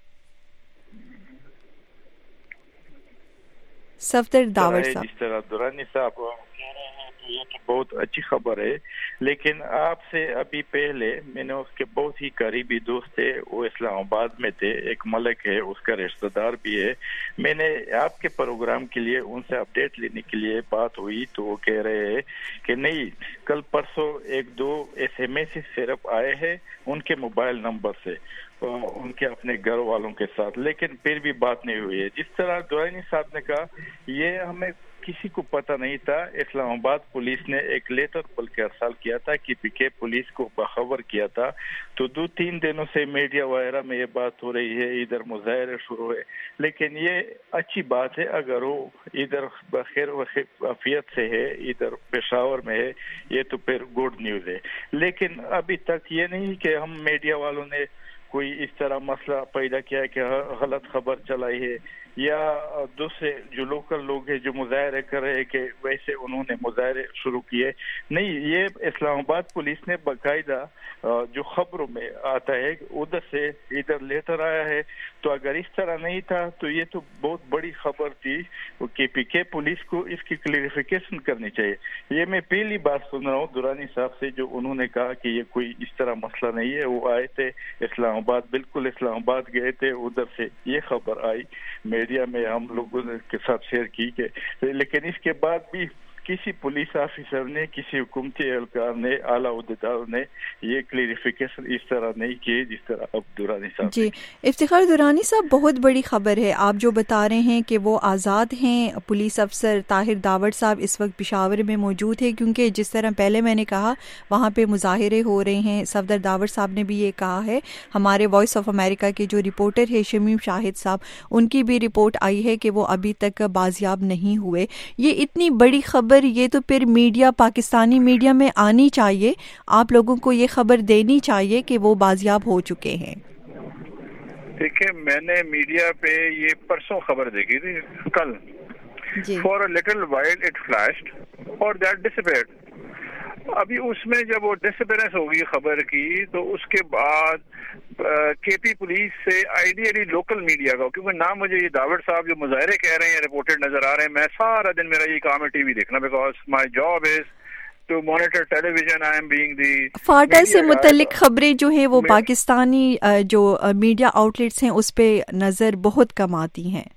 صفدر داور صاحب. جس طرح درانی صاحب کہہ رہے ہیں تو یہ تو بہت اچھی خبر ہے, لیکن آپ سے ابھی پہلے میں نے اس کے بہت ہی قریبی دوست تھے, وہ اسلام آباد میں تھے, ایک ملک ہے اس کا رشتہ دار بھی ہے. میں نے آپ کے پروگرام کے لیے ان سے اپڈیٹ لینے کے لیے بات ہوئی تو وہ کہہ رہے ہیں کہ نہیں, کل پرسوں 1-2 SMS صرف آئے ہیں ان کے موبائل نمبر سے ان کے اپنے گھر والوں کے ساتھ, لیکن پھر بھی بات نہیں ہوئی ہے. جس طرح درانی صاحب نے کہا یہ ہمیں کسی کو پتہ نہیں تھا. اسلام آباد پولیس نے ایک لیٹر بلکہ ارسال کیا تھا کہ پی کے پولیس کو باخبر کیا تھا, تو 2-3 دنوں سے میڈیا وغیرہ میں یہ بات ہو رہی ہے, ادھر مظاہرے شروع ہوئے. لیکن یہ اچھی بات ہے اگر وہ ادھر بخیر وفیت سے ہے, ادھر پشاور میں ہے, یہ تو پھر گڈ نیوز ہے. لیکن ابھی تک یہ نہیں کہ ہم میڈیا والوں نے کوئی اس طرح مسئلہ پیدا کیا ہے کہ غلط خبر چلائی ہے, یا دوسرے جو لوکل لوگ ہیں جو مظاہرے کر رہے ہیں کہ ویسے انہوں نے مظاہرے شروع کیے. نہیں, یہ اسلام آباد پولیس نے باقاعدہ جو خبروں میں آتا ہے ادھر سے ادھر لیٹر آیا ہے, تو اگر اس طرح نہیں تھا تو یہ تو بہت بڑی خبر تھی کہ پی کے پولیس کو اس کی کلیریفیکیشن کرنی چاہیے. یہ میں پہلی بات سن رہا ہوں درانی صاحب سے جو انہوں نے کہا کہ یہ کوئی اس طرح مسئلہ نہیں ہے. وہ آئے تھے اسلام آباد, بالکل اسلام آباد گئے تھے, ادھر سے یہ خبر آئی, میڈیا میں ہم لوگوں کے ساتھ شیئر کی کہ, لیکن اس کے بعد بھی کسی پولیس آفیسر نے, کسی حکومتی اہلکار نے, اعلیٰ عہدیدار نے یہ کلیریفیکیشن اس طرح نہیں کی جس طرح اب درانی صاحب. جی افتخار درانی صاحب, بہت بڑی خبر ہے آپ جو بتا رہے ہیں کہ وہ آزاد ہیں. پولیس افسر طاہر داور صاحب اس وقت پشاور میں موجود ہیں, کیونکہ جس طرح پہلے میں نے کہا وہاں پہ مظاہرے ہو رہے ہیں. صفدر داور صاحب نے بھی یہ کہا ہے. ہمارے وائس آف امریکہ کے جو رپورٹر ہے شمیم شاہد صاحب, ان کی بھی رپورٹ آئی ہے کہ وہ ابھی تک بازیاب نہیں ہوئے. یہ اتنی بڑی خبر, یہ تو پھر میڈیا, پاکستانی میڈیا میں آنی چاہیے, آپ لوگوں کو یہ خبر دینی چاہیے کہ وہ بازیاب ہو چکے ہیں. دیکھیں, میں نے میڈیا پہ یہ پرسوں خبر دیکھی تھی, کل, for a little while it flashed اور دیٹ ڈسپیئرڈ. ابھی اس میں جب وہ ڈسپیرنس ہوگی خبر کی تو اس کے بعد کے پی پولیس سے آئیڈیلی لوکل میڈیا کا, کیونکہ نہ مجھے یہ داور صاحب جو مظاہرے کہہ رہے ہیں رپورٹڈ نظر آ رہے ہیں, میں سارا دن میرا یہ کام ہے ٹی وی دیکھنا, because my job is to monitor television. I am being the FATA سے متعلق خبریں جو ہیں وہ پاکستانی جو میڈیا آؤٹ لیٹس ہیں اس پہ نظر بہت کم آتی ہیں.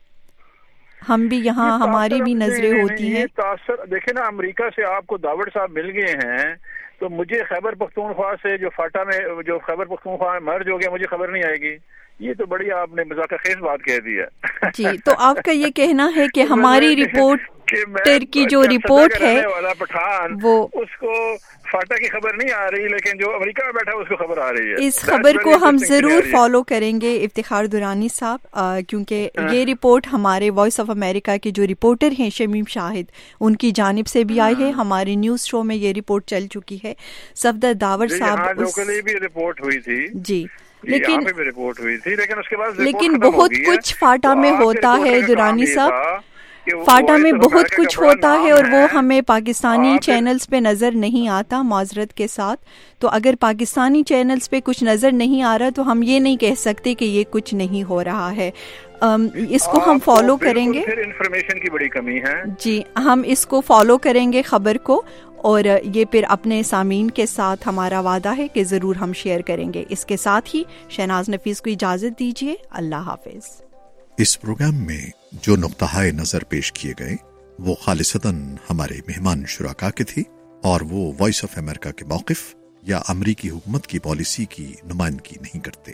ہم بھی یہاں ہماری بھی نظریں ہوتی ہیں. تاثر دیکھیں نا, امریکہ سے آپ کو داور صاحب مل گئے ہیں, تو مجھے خیبر پختونخوا سے جو فاٹا میں جو خیبر پختونخوا میں مرج ہو گیا مجھے خبر نہیں آئے گی. یہ تو بڑی آپ نے مذاق خیز بات کہہ دی ہے. جی تو آپ کا یہ کہنا ہے کہ ہماری رپورٹر کی جو رپورٹ ہے وہ اس کو فاٹا کی خبر نہیں آ رہی لیکن جو امریکہ میں بیٹھا اس کو خبر آ رہی ہے. اس خبر کو ہم ضرور فالو کریں گے افتخار درانی صاحب, کیونکہ یہ رپورٹ ہمارے وائس آف امریکہ کے جو رپورٹر ہیں شمیم شاہد ان کی جانب سے بھی آئی ہے. ہمارے نیوز شو میں یہ رپورٹ چل چکی ہے. صفدر داور صاحب لوکلی بھی رپورٹ ہوئی تھی جی, لیکن رپورٹ ہوئی تھی لیکن اس کے بعد لیکن بہت کچھ فاٹا میں ہوتا ہے درانی صاحب, فاٹا میں بہت کچھ ہوتا ہے اور وہ ہمیں پاکستانی چینلز پہ نظر نہیں آتا, معذرت کے ساتھ. تو اگر پاکستانی چینلز پہ کچھ نظر نہیں آ رہا تو ہم یہ نہیں کہہ سکتے کہ یہ کچھ نہیں ہو رہا ہے. اس کو ہم فالو کریں گے. انفارمیشن کی بڑی کمی ہے جی, ہم اس کو فالو کریں گے خبر کو, اور یہ پھر اپنے سامعین کے ساتھ ہمارا وعدہ ہے کہ ضرور ہم شیئر کریں گے. اس کے ساتھ ہی شہناز نفیس کو اجازت دیجیے. اللہ حافظ. اس پروگرام میں جو نقطۂ نظر پیش کیے گئے وہ خالصتاً ہمارے مہمان شرکا کے تھے اور وہ وائس آف امریکہ کے موقف یا امریکی حکومت کی پالیسی کی نمائندگی نہیں کرتے.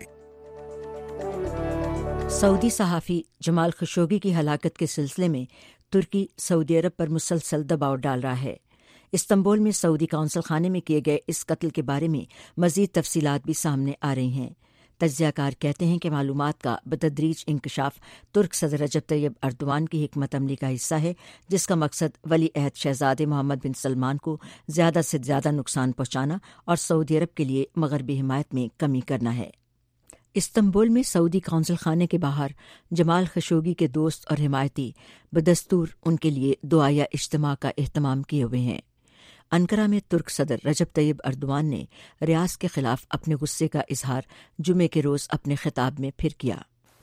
سعودی صحافی جمال خشوگی کی ہلاکت کے سلسلے میں ترکی سعودی عرب پر مسلسل دباؤ ڈال رہا ہے. استنبول میں سعودی کونسل خانے میں کیے گئے اس قتل کے بارے میں مزید تفصیلات بھی سامنے آ رہی ہیں. تجزیہ کار کہتے ہیں کہ معلومات کا بتدریج انکشاف ترک صدر رجب طیب اردوان کی حکمت عملی کا حصہ ہے, جس کا مقصد ولی عہد شہزادے محمد بن سلمان کو زیادہ سے زیادہ نقصان پہنچانا اور سعودی عرب کے لیے مغربی حمایت میں کمی کرنا ہے. استنبول میں سعودی کونسل خانے کے باہر جمال خشوگی کے دوست اور حمایتی بدستور ان کے لیے دعائیہ اجتماع کا اہتمام کیے ہوئے ہیں. انقرہ میں ترک صدر رجب طیب اردوان نے ریاض کے خلاف اپنے غصے کا اظہار جمعے کے روز اپنے خطاب میں پھر کیا.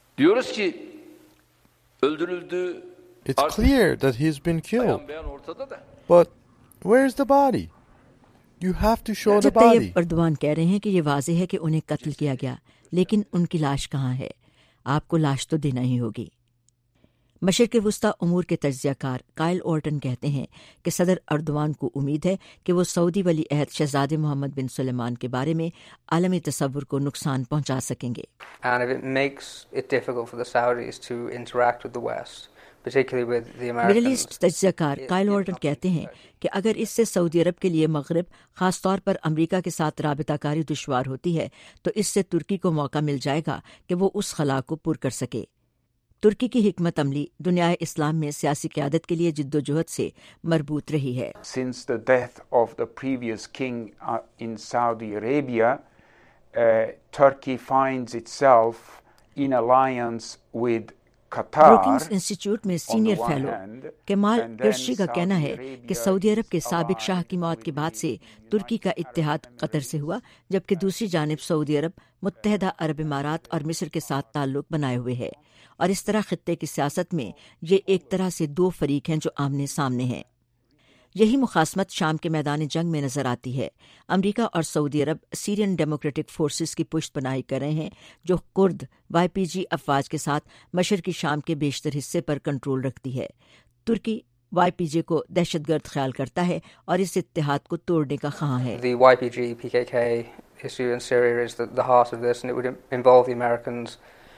It's clear that he's been killed. But where's the body? You have to show the body. طیب اردوان کہہ رہے ہیں کہ یہ واضح ہے کہ انہیں قتل کیا گیا, لیکن ان کی لاش کہاں ہے؟ آپ کو لاش تو دینا ہی ہوگی. مشرق وسطی امور کے تجزیہ کار کائل اورٹن کہتے ہیں کہ صدر اردوان کو امید ہے کہ وہ سعودی ولی عہد شہزادے محمد بن سلمان کے بارے میں عالمی تصور کو نقصان پہنچا سکیں گے. مڈل ایسٹ تجزیہ کار کائل اورٹن کہتے ہیں کہ اگر اس سے سعودی عرب کے لیے مغرب, خاص طور پر امریکہ کے ساتھ رابطہ کاری دشوار ہوتی ہے, تو اس سے ترکی کو موقع مل جائے گا کہ وہ اس خلا کو پر کر سکے. ترکی کی حکمت عملی دنیا اسلام میں سیاسی قیادت کے لیے جد و جہد سے مربوط رہی ہے. Since the death of the previous king in Saudi Arabia, Turkey finds itself in alliance with Qatar. Brookings institute میں سینئر فیلو کمال ارشی کا کہنا ہے کہ سعودی عرب کے سابق شاہ کی موت کے بعد سے ترکی کا اتحاد قطر سے ہوا, جبکہ دوسری جانب سعودی عرب متحدہ عرب امارات اور مصر کے ساتھ تعلق بنائے ہوئے ہے, اور اس طرح خطے کی سیاست میں یہ ایک طرح سے دو فریق ہیں جو آمنے سامنے ہیں. یہی مخاصمت شام کے میدان جنگ میں نظر آتی ہے. امریکہ اور سعودی عرب سیرین ڈیموکریٹک فورسز کی پشت پناہی کر رہے ہیں جو کرد YPG افواج کے ساتھ مشرقی شام کے بیشتر حصے پر کنٹرول رکھتی ہے. ترکی YPG کو دہشت گرد خیال کرتا ہے اور اس اتحاد کو توڑنے کا خواہاں ہے. The YPG PKK issue in Syria is the heart of this and it would involve the Americans.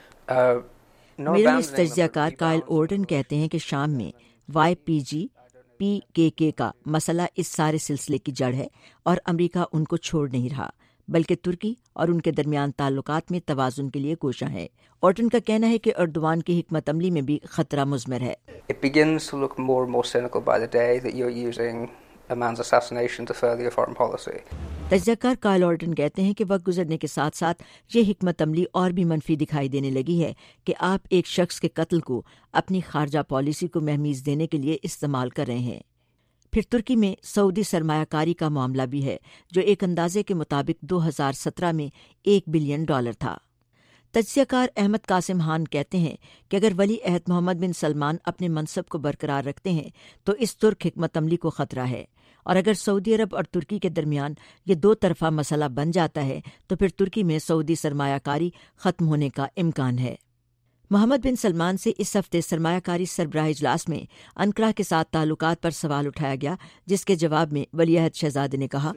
Middle East تجزیہ کار کائل اورٹن کہتے ہیں کہ شام میں YPG PKK کا مسئلہ اس سارے سلسلے کی جڑ ہے اور امریکہ ان کو چھوڑ نہیں رہا, بلکہ ترکی اور ان کے درمیان تعلقات میں توازن کے لیے کوشاں ہے. اورٹن کا کہنا ہے کہ اردوان کی حکمت عملی میں بھی خطرہ مضمر ہے. It begins to look more and more cynical by the day that you're using a man's assassination to further your foreign policy. تجزیہ کار کائل اورٹن کہتے ہیں کہ وقت گزرنے کے ساتھ ساتھ یہ حکمت عملی اور بھی منفی دکھائی دینے لگی ہے کہ آپ ایک شخص کے قتل کو اپنی خارجہ پالیسی کو مہمیز دینے کے لیے استعمال کر رہے ہیں. پھر ترکی میں سعودی سرمایہ کاری کا معاملہ بھی ہے جو ایک اندازے کے مطابق 2017 میں $1 بلین تھا. تجزیہ کار احمد قاسم خان کہتے ہیں کہ اگر ولی عہد محمد بن سلمان اپنے منصب کو برقرار رکھتے ہیں تو اس ترک حکمت عملی کو خطرہ ہے, اور اگر سعودی عرب اور ترکی کے درمیان یہ دو طرفہ مسئلہ بن جاتا ہے تو پھر ترکی میں سعودی سرمایہ کاری ختم ہونے کا امکان ہے. محمد بن سلمان سے اس ہفتے سرمایہ کاری سربراہ اجلاس میں انقرہ کے ساتھ تعلقات پر سوال اٹھایا گیا، جس کے جواب میں ولی عہد شہزادے نے کہا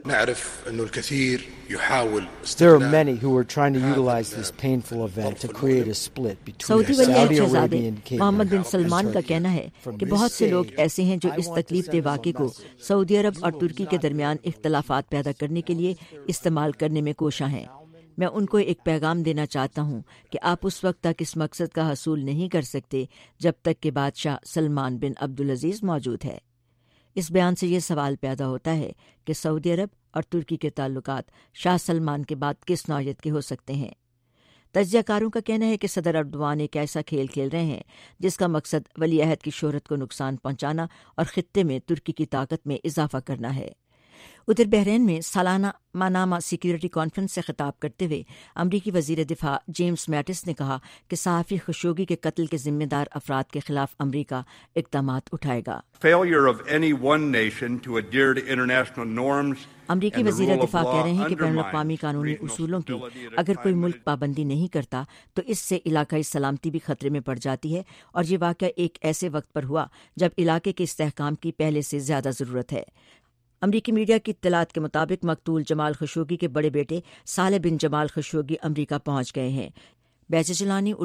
There are many who are trying to utilize this painful event to create a split between سعودی ولی عہد Saudi شہزادے Arabian Kingdom Muhammad bin and Salman کا Turkey. کہنا ہے کہ بہت سے لوگ ایسے ہیں جو اس تکلیف دہ واقعے کو سعودی عرب اور ترکی کے درمیان اختلافات پیدا کرنے کے لیے استعمال کرنے میں کوشاں ہیں۔ میں ان کو ایک پیغام دینا چاہتا ہوں کہ آپ اس وقت تک اس مقصد کا حصول نہیں کر سکتے جب تک کہ بادشاہ سلمان بن عبدالعزیز موجود ہے۔ اس بیان سے یہ سوال پیدا ہوتا ہے کہ سعودی عرب اور ترکی کے تعلقات شاہ سلمان کے بعد کس نوعیت کے ہو سکتے ہیں؟ تجزیہ کاروں کا کہنا ہے کہ صدر اردوان ایک ایسا کھیل کھیل رہے ہیں جس کا مقصد ولی عہد کی شہرت کو نقصان پہنچانا اور خطے میں ترکی کی طاقت میں اضافہ کرنا ہے۔ ادھر بحرین میں سالانہ ماناما سیکیورٹی کانفرنس سے خطاب کرتے ہوئے امریکی وزیر دفاع جیمز میٹس نے کہا کہ صحافی خشوگی کے قتل کے ذمہ دار افراد کے خلاف امریکہ اقدامات اٹھائے گا۔ امریکی وزیر دفاع کہہ رہے ہیں کہ بین الاقوامی قانونی اصولوں کی اگر کوئی ملک پابندی نہیں کرتا تو اس سے علاقائی سلامتی بھی خطرے میں پڑ جاتی ہے، اور یہ واقعہ ایک ایسے وقت پر ہوا جب علاقے کے استحکام کی پہلے سے زیادہ ضرورت ہے۔ امریکی میڈیا کی اطلاعات کے مطابق مقتول جمال خشوگی کے بڑے بیٹے صالح بن جمال خشوگی امریکہ پہنچ گئے ہیں۔ بیچ جلانی